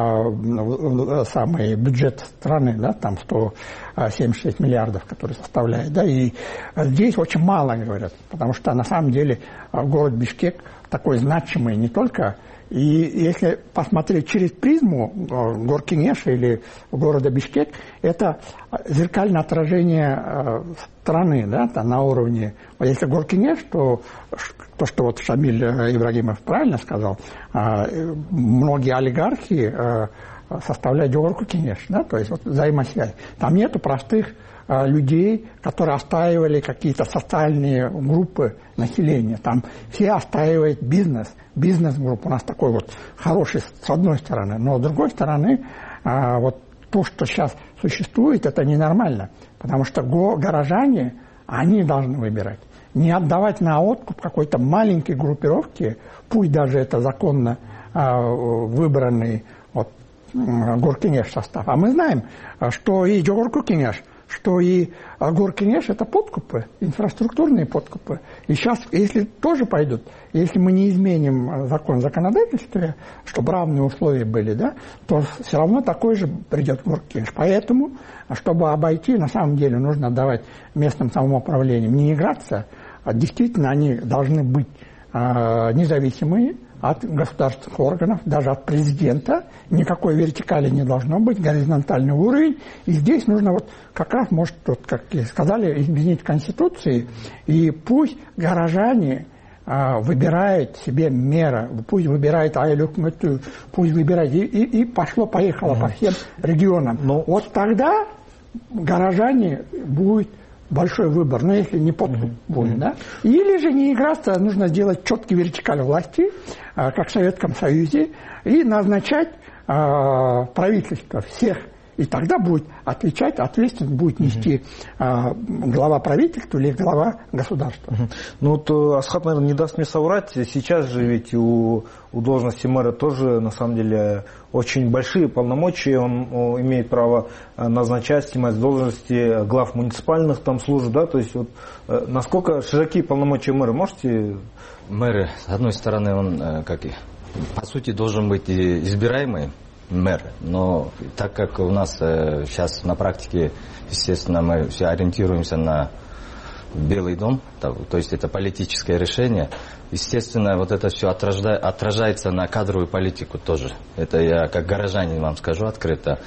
[SPEAKER 13] самый бюджет страны, да, там 176 миллиардов, который составляет, да, и здесь очень мало говорят, потому что на самом деле город Бишкек такой значимый не только. И если посмотреть через призму Гор-Кинеша или города Бишкек, это зеркальное отражение страны, да, на уровне. Если Гор-Кинеш, то что вот Шамиль Ибрагимов правильно сказал, многие олигархи составляют Гор-Кинеш, да, то есть вот взаимосвязь. Там нету простых людей, которые отстаивали какие-то социальные группы населения. Там все отстаивают бизнес-групп. У нас такой вот хороший с одной стороны. Но с другой стороны, вот то, что сейчас существует, это ненормально. Потому что горожане, они должны выбирать. Не отдавать на откуп какой-то маленькой группировке, пусть даже это законно выбранный Гор-Кинеш состав. А мы знаем, что и Гор-Кинеш, что и Гор-Кинеш – это подкупы, инфраструктурные подкупы. И сейчас, если тоже пойдут, если мы не изменим законодательство, чтобы равные условия были, да, то все равно такой же придет Гор-Кинеш. Поэтому, чтобы обойти, на самом деле нужно давать местным самоуправлениям не играться, а действительно они должны быть независимые от государственных органов, даже от президента. Никакой вертикали не должно быть, горизонтальный уровень. И здесь нужно как раз, может, как сказали, изменить Конституцию, и пусть горожане выбирают себе мэра, пусть выбирает айлюкмэту, пусть выбирает, и пошло-поехало по всем регионам. Но вот тогда горожане будут большой выбор, но если не подкуп будет, да? Или же не играться, нужно сделать четкий вертикаль власти, как в Советском Союзе, и назначать правительство всех. И тогда будет ответственность будет нести глава правительства или глава государства.
[SPEAKER 11] Асхат, наверное, не даст мне соврать. Сейчас же ведь у должности мэра тоже, на самом деле, очень большие полномочия. Он имеет право назначать, снимать с должности глав муниципальных там служб, да? То есть насколько широки полномочия мэра, можете?
[SPEAKER 12] Мэр, с одной стороны, он, по сути, должен быть избираемый мэр, но так как у нас сейчас на практике, естественно, мы все ориентируемся на Белый дом, то есть это политическое решение, естественно, вот это все отражается на кадровую политику тоже. Это я как горожанин вам скажу открыто.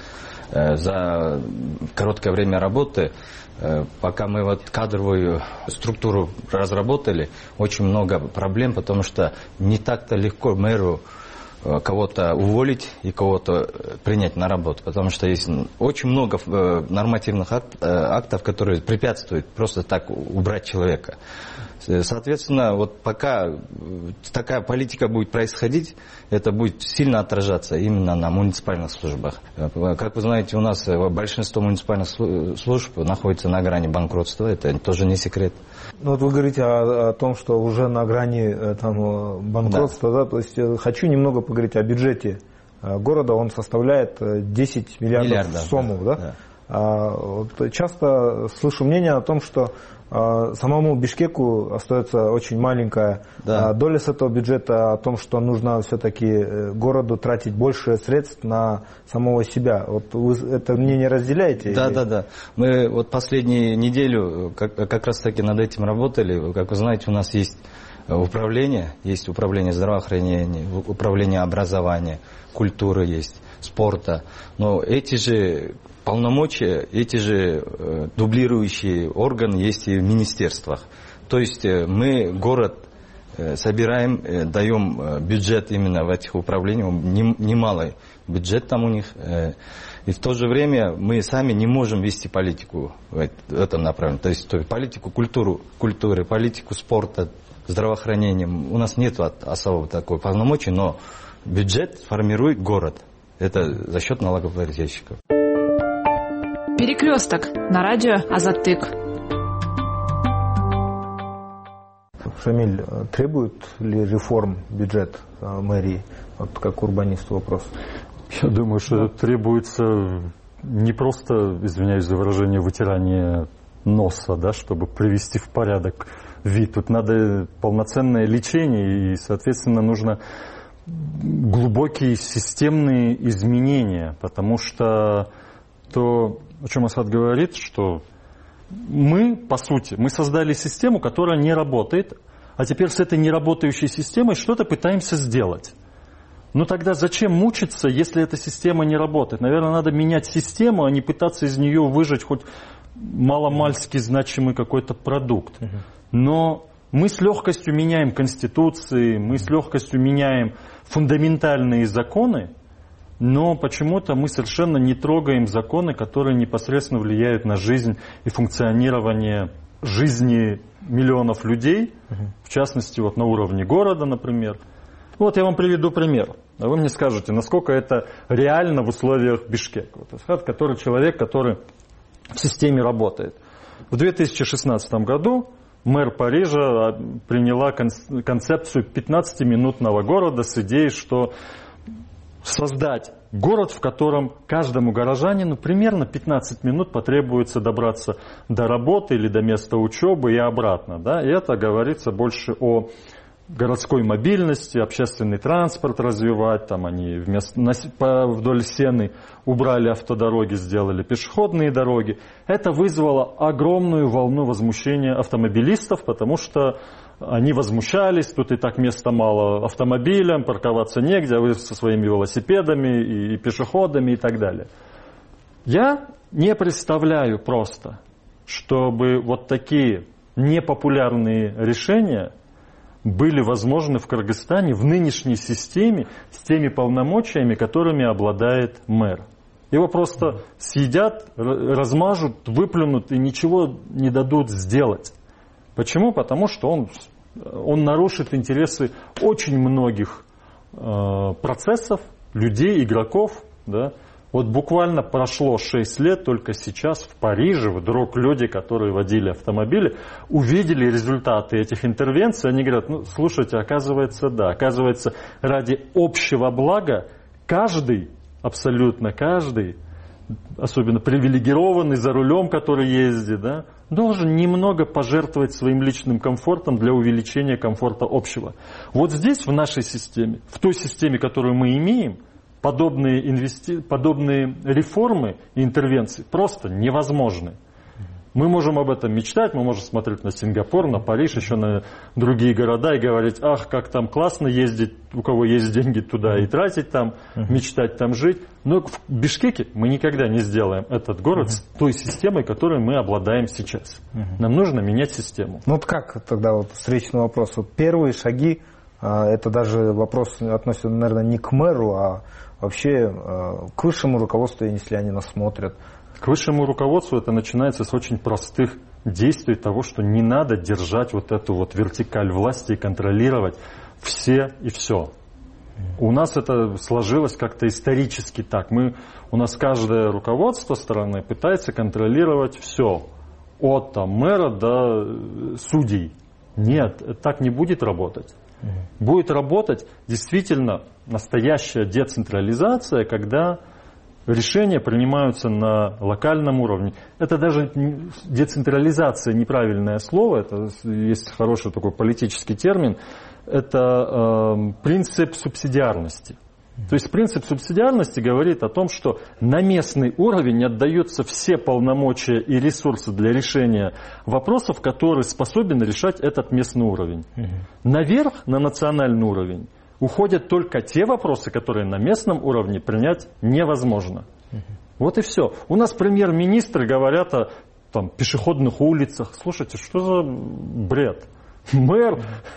[SPEAKER 12] За короткое время работы, пока мы вот кадровую структуру разработали, очень много проблем, потому что не так-то легко мэру кого-то уволить и кого-то принять на работу, потому что есть очень много нормативных актов, которые препятствуют просто так убрать человека. Соответственно, вот пока такая политика будет происходить, это будет сильно отражаться именно на муниципальных службах. Как вы знаете, у нас большинство муниципальных служб находится на грани банкротства, это тоже не секрет.
[SPEAKER 11] Ну вот вы говорите о том, что уже на грани банкротства, да. То есть хочу немного поговорить о бюджете города. Он составляет 10 миллиардов сомов, да? Вот часто слышу мнение о том, что самому Бишкеку остается очень маленькая доля с этого бюджета, о том, что нужно все-таки городу тратить больше средств на самого себя. Вот вы это мнение разделяете?
[SPEAKER 12] Да. Мы вот последнюю неделю как раз таки над этим работали. Как вы знаете, у нас есть управление здравоохранения, управление образования, культуры есть, спорта. Но эти же полномочия, эти же дублирующие органы есть и в министерствах. То есть мы город собираем, даем бюджет именно в этих управлениях, немалый бюджет там у них. И в то же время мы сами не можем вести политику в этом направлении. То есть политику культуры, политику спорта, здравоохранения. У нас нет особого такой полномочий, но бюджет формирует город. Это за счет налогоплательщиков.
[SPEAKER 4] Перекресток на радио Азаттык.
[SPEAKER 11] Шамиль, требует ли реформ бюджет мэрии? Вот как урбанисту вопрос.
[SPEAKER 15] Я думаю, что требуется не просто, извиняюсь за выражение, вытирание носа, да, чтобы привести в порядок вид. Тут надо полноценное лечение, и, соответственно, нужно глубокие системные изменения, потому что то, о чем Асхат говорит, что мы, по сути, мы создали систему, которая не работает, а теперь с этой неработающей системой что-то пытаемся сделать. Ну тогда зачем мучиться, если эта система не работает? Наверное, надо менять систему, а не пытаться из нее выжать хоть маломальски значимый какой-то продукт. Но мы с легкостью меняем конституции, мы с легкостью меняем фундаментальные законы, но почему-то мы совершенно не трогаем законы, которые непосредственно влияют на жизнь и функционирование жизни миллионов людей, в частности, вот на уровне города, например. Вот я вам приведу пример. А вы мне скажете, насколько это реально в условиях Бишкека. Вот, человек, который в системе работает. В 2016 году мэр Парижа приняла концепцию 15-минутного города с идеей, что создать город, в котором каждому горожанину примерно 15 минут потребуется добраться до работы или до места учебы и обратно. Да? И это говорится больше о городской мобильности, общественный транспорт развивать. Там они вдоль Сены убрали автодороги, сделали пешеходные дороги. Это вызвало огромную волну возмущения автомобилистов, потому что они возмущались, тут и так места мало автомобилям, парковаться негде, а вы со своими велосипедами и пешеходами и так далее. Я не представляю просто, чтобы вот такие непопулярные решения были возможны в Кыргызстане в нынешней системе с теми полномочиями, которыми обладает мэр. Его просто съедят, размажут, выплюнут и ничего не дадут сделать. Почему? Потому что он нарушит интересы очень многих процессов, людей, игроков. Да? Вот буквально прошло 6 лет, только сейчас в Париже вдруг люди, которые водили автомобили, увидели результаты этих интервенций. Они говорят, слушайте, оказывается, ради общего блага каждый, абсолютно каждый, особенно привилегированный за рулем, который ездит, да, должен немного пожертвовать своим личным комфортом для увеличения комфорта общего. Вот здесь, в нашей системе, в той системе, которую мы имеем, подобные реформы и интервенции просто невозможны. Мы можем об этом мечтать, мы можем смотреть на Сингапур, на Париж, еще на другие города и говорить, ах, как там классно ездить, у кого есть деньги туда и тратить там, мечтать там жить. Но в Бишкеке мы никогда не сделаем этот город с той системой, которой мы обладаем сейчас. Нам нужно менять систему.
[SPEAKER 11] Ну вот как тогда вот встречный вопрос? Вот первые шаги, это даже вопрос относится, наверное, не к мэру, а вообще к высшему руководству, если они нас смотрят.
[SPEAKER 15] К высшему руководству это начинается с очень простых действий того, что не надо держать вот эту вот вертикаль власти и контролировать все и все. У нас это сложилось как-то исторически так. У нас каждое руководство страны пытается контролировать все. От там, мэра до судей. Нет, так не будет работать. Будет работать действительно настоящая децентрализация, когда решения принимаются на локальном уровне. Это даже децентрализация, неправильное слово, это есть хороший такой политический термин, это принцип субсидиарности. То есть принцип субсидиарности говорит о том, что на местный уровень отдаются все полномочия и ресурсы для решения вопросов, которые способен решать этот местный уровень. Наверх, на национальный уровень, уходят только те вопросы, которые на местном уровне принять невозможно. Вот и все. У нас премьер-министры говорят о там, пешеходных улицах. Слушайте, что за бред? Мэр,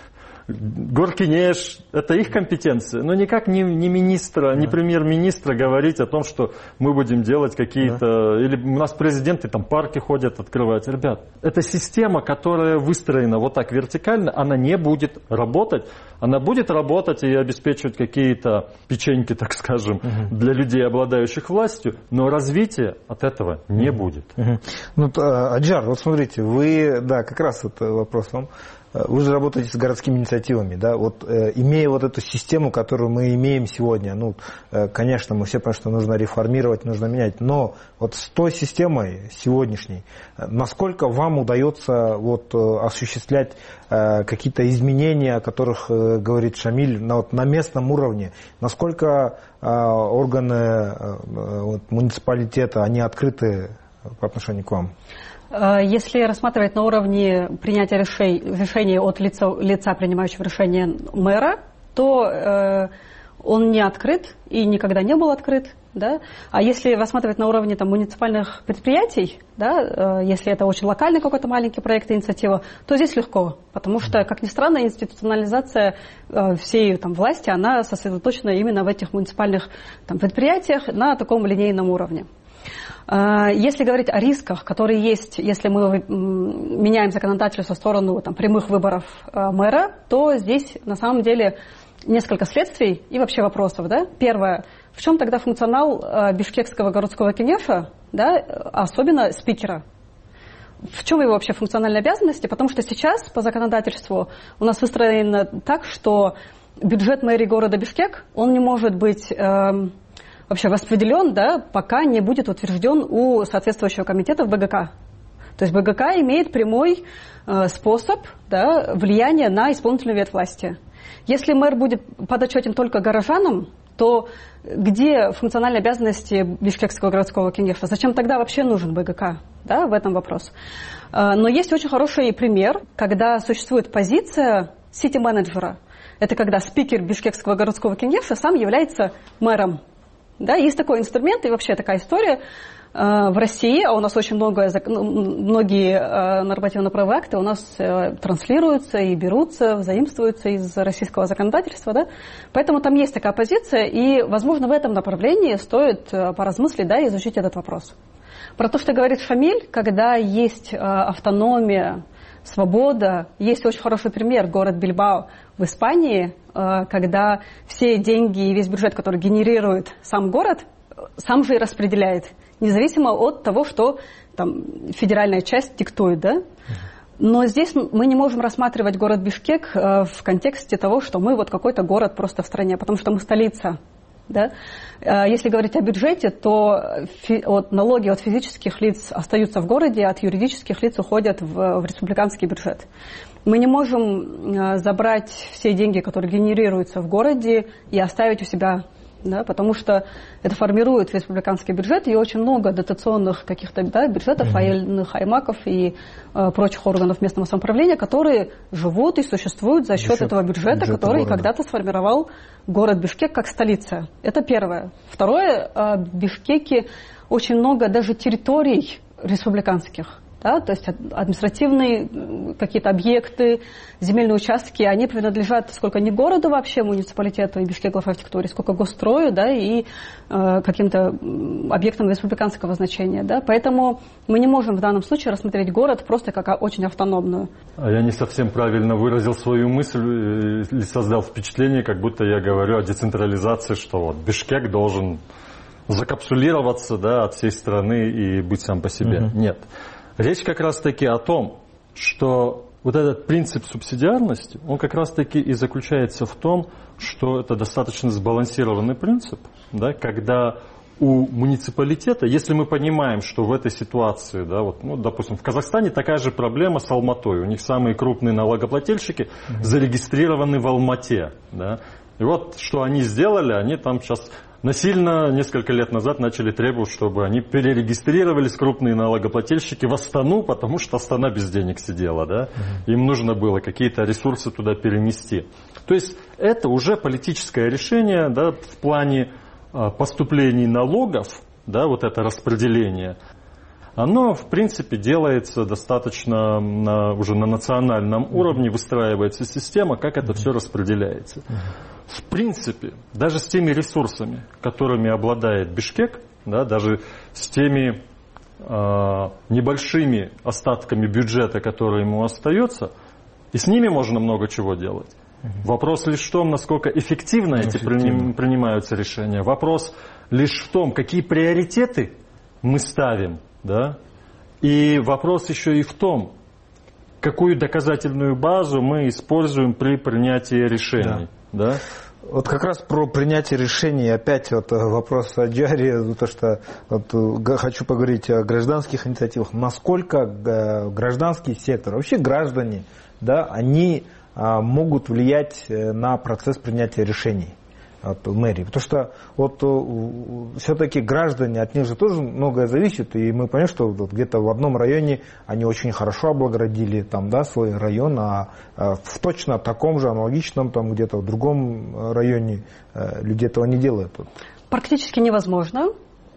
[SPEAKER 15] горкинеш, это их компетенция. Но никак не министра, не премьер-министра говорить о том, что мы будем делать какие-то... Или у нас президенты там парки ходят открывать. Ребят, эта система, которая выстроена вот так вертикально, она не будет работать. Она будет работать и обеспечивать какие-то печеньки, так скажем, для людей, обладающих властью, но развития от этого не будет.
[SPEAKER 11] Ну, Аджар, вот смотрите, вы, да, как раз это вопрос вам. Вы же работаете с городскими инициативами, да, вот имея вот эту систему, которую мы имеем сегодня, ну, конечно, мы все понимаем, что нужно реформировать, нужно менять, но вот с той системой сегодняшней, насколько вам удается вот осуществлять какие-то изменения, о которых говорит Шамиль, на местном уровне, насколько органы муниципалитета, они открыты по отношению к вам?
[SPEAKER 14] Если рассматривать на уровне принятия решений от лица, принимающего решение мэра, то он не открыт и никогда не был открыт. Да? А если рассматривать на уровне там, муниципальных предприятий, да, если это очень локальный какой-то маленький проект, инициатива, то здесь легко, потому что, как ни странно, институционализация всей там, власти, она сосредоточена именно в этих муниципальных там, предприятиях на таком линейном уровне. Если говорить о рисках, которые есть, если мы меняем законодательство в сторону там, прямых выборов мэра, то здесь на самом деле несколько следствий и вообще вопросов. Да? Первое. В чем тогда функционал Бишкекского городского кенеша, да, особенно спикера? В чем его вообще функциональные обязанности? Потому что сейчас по законодательству у нас выстроено так, что бюджет мэрии города Бишкек, он не может быть... вообще распределен, да, пока не будет утвержден у соответствующего комитета в БГК. То есть БГК имеет прямой способ, да, влияния на исполнительную ветвь власти. Если мэр будет подотчетен только горожанам, то где функциональные обязанности Бишкекского городского кенеша? Зачем тогда вообще нужен БГК? Да, в этом вопрос. Но есть очень хороший пример, когда существует позиция сити-менеджера. Это когда спикер Бишкекского городского кенеша сам является мэром. Да, есть такой инструмент и вообще такая история в России, а у нас очень многие нормативно-правовые акты у нас транслируются и берутся, заимствуются из российского законодательства, да? Поэтому там есть такая позиция, и, возможно, в этом направлении стоит поразмыслить, да, изучить этот вопрос. Про то, что говорит Шамиль, когда есть автономия, свобода, есть очень хороший пример, город Бильбао в Испании, когда все деньги и весь бюджет, который генерирует сам город, сам же и распределяет, независимо от того, что там, федеральная часть диктует. Да? Но здесь мы не можем рассматривать город Бишкек в контексте того, что мы вот какой-то город просто в стране, потому что мы столица. Да? Если говорить о бюджете, то налоги от физических лиц остаются в городе, а от юридических лиц уходят в республиканский бюджет. Мы не можем забрать все деньги, которые генерируются в городе, и оставить у себя да, потому что это формирует республиканский бюджет, и очень много дотационных каких-то бюджетов, аэльных, аймаков и прочих органов местного самоуправления, которые живут и существуют за счет этого бюджета, который когда-то сформировал город Бишкек как столица. Это первое. Второе, в Бишкеке очень много даже территорий республиканских. Да, то есть административные какие-то объекты, земельные участки, они принадлежат сколько не городу вообще, муниципалитету и Бишкек главархитектуре, сколько госстрою, да, и каким-то объектам республиканского значения. Да. Поэтому мы не можем в данном случае рассмотреть город просто как очень автономную.
[SPEAKER 15] А я не совсем правильно выразил свою мысль или создал впечатление, как будто я говорю о децентрализации, что вот Бишкек должен закапсулироваться, да, от всей страны и быть сам по себе. Нет. Речь как раз-таки о том, что вот этот принцип субсидиарности, он как раз-таки и заключается в том, что это достаточно сбалансированный принцип, да, когда у муниципалитета, если мы понимаем, что в этой ситуации, да, вот, ну, допустим, в Казахстане такая же проблема с Алматой, у них самые крупные налогоплательщики зарегистрированы в Алмате, да, и вот что они сделали, они там сейчас насильно несколько лет назад начали требовать, чтобы они перерегистрировались, крупные налогоплательщики, в Астану, потому что Астана без денег сидела. Да? Им нужно было какие-то ресурсы туда перенести. То есть это уже политическое решение, да, в плане поступлений налогов, да, вот это распределение. Оно, в принципе, делается достаточно уже на национальном уровне, выстраивается система, как это все распределяется. В принципе, даже с теми ресурсами, которыми обладает Бишкек, да, даже с теми небольшими остатками бюджета, которые ему остается, и с ними можно много чего делать. Вопрос лишь в том, насколько эффективно эти принимаются решения. Вопрос лишь в том, какие приоритеты мы ставим. Да? И вопрос еще и в том, какую доказательную базу мы используем при принятии решений. Да.
[SPEAKER 11] Вот как раз про принятие решений, опять вот вопрос о Джаре, то что вот, хочу поговорить о гражданских инициативах. Насколько гражданский сектор, вообще граждане, да, они могут влиять на процесс принятия решений от мэрии. Потому что вот все-таки граждане, от них же тоже многое зависит, и мы понимаем, что вот где-то в одном районе они очень хорошо облагородили там, да, свой район, а в точно таком же аналогичном там где-то в другом районе люди этого не делают.
[SPEAKER 14] Практически невозможно.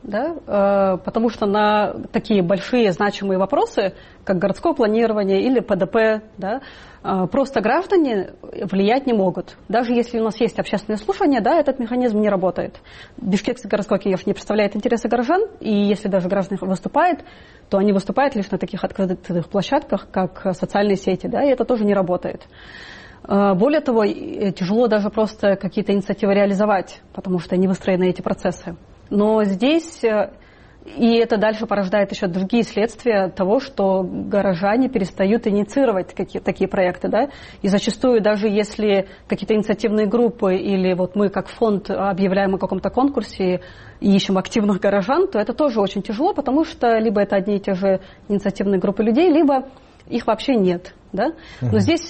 [SPEAKER 14] Да, потому что на такие большие значимые вопросы, как городское планирование или ПДП, да, просто граждане влиять не могут. Даже если у нас есть общественные слушания, да, этот механизм не работает. Бишкекский городской Киев не представляет интересы горожан, и если даже граждане выступают, то они выступают лишь на таких открытых площадках, как социальные сети, да, и это тоже не работает. Более того, тяжело даже просто какие-то инициативы реализовать, потому что не выстроены эти процессы. Но здесь, и это дальше порождает еще другие следствия того, что горожане перестают инициировать такие проекты, да, и зачастую даже если какие-то инициативные группы или вот мы как фонд объявляем о каком-то конкурсе и ищем активных горожан, то это тоже очень тяжело, потому что либо это одни и те же инициативные группы людей, либо их вообще нет. Да? Но здесь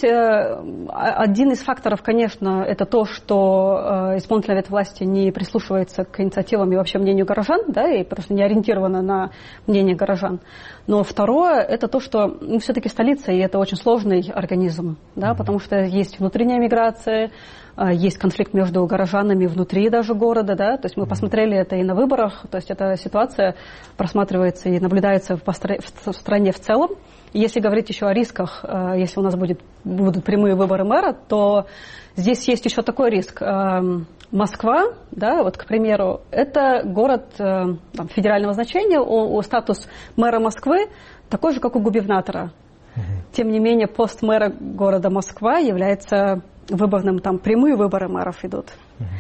[SPEAKER 14] один из факторов, конечно, это то, что исполнительная ветвь власти не прислушивается к инициативам и вообще мнению горожан, да, и просто не ориентирована на мнение горожан. Но второе, это то, что все-таки столица, и это очень сложный организм, да, потому что есть внутренняя миграция, есть конфликт между горожанами внутри даже города, да, то есть мы посмотрели это и на выборах, то есть эта ситуация просматривается и наблюдается в стране в целом. Если говорить еще о рисках, если у нас будут прямые выборы мэра, то здесь есть еще такой риск. Москва, да, вот, к примеру, это город там, федерального значения, статус мэра Москвы такой же, как у губернатора. Тем не менее, пост мэра города Москва является выборным, там прямые выборы мэров идут.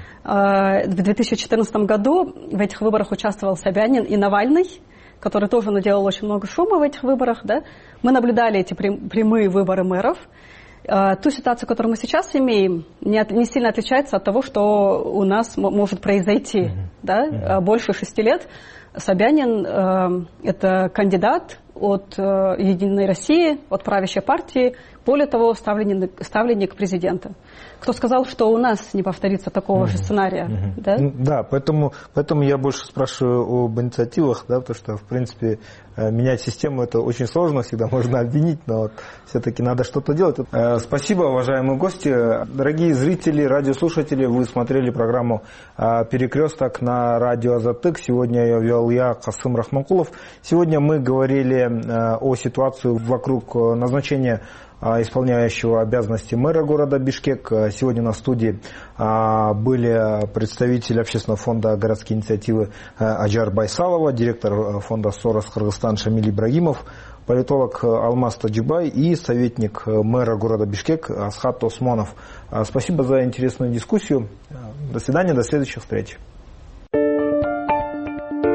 [SPEAKER 14] В 2014 году в этих выборах участвовал Собянин и Навальный, который тоже наделал очень много шума в этих выборах. Да? Мы наблюдали эти прямые выборы мэров. Ту ситуацию, которую мы сейчас имеем, не сильно отличается от того, что у нас может произойти. Да? Больше 6 лет Собянин – это кандидат, от «Единой России», от правящей партии, более того, ставленник президента. Кто сказал, что у нас не повторится такого же сценария? Да?
[SPEAKER 11] Да, поэтому я больше спрашиваю об инициативах, да, потому что, в принципе, менять систему это очень сложно, всегда можно обвинить, но вот все-таки надо что-то делать. Спасибо, уважаемые гости. Дорогие зрители, радиослушатели, вы смотрели программу «Перекресток» на радио Азаттык. Сегодня ее вел я, Касым Рахманкулов. Сегодня мы говорили о ситуации вокруг назначения исполняющего обязанности мэра города Бишкек. Сегодня на студии были представители общественного фонда городские инициативы Аджар Байсалова, директор фонда «Сорос Кыргызстан» Шамиль Ибрагимов, политолог Алмаз Таджибай и советник мэра города Бишкек Асхат Осмонов. Спасибо за интересную дискуссию. До свидания, до следующих встреч.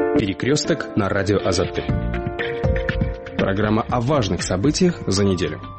[SPEAKER 10] Перекресток на радио Азаттык. Программа о важных событиях за неделю.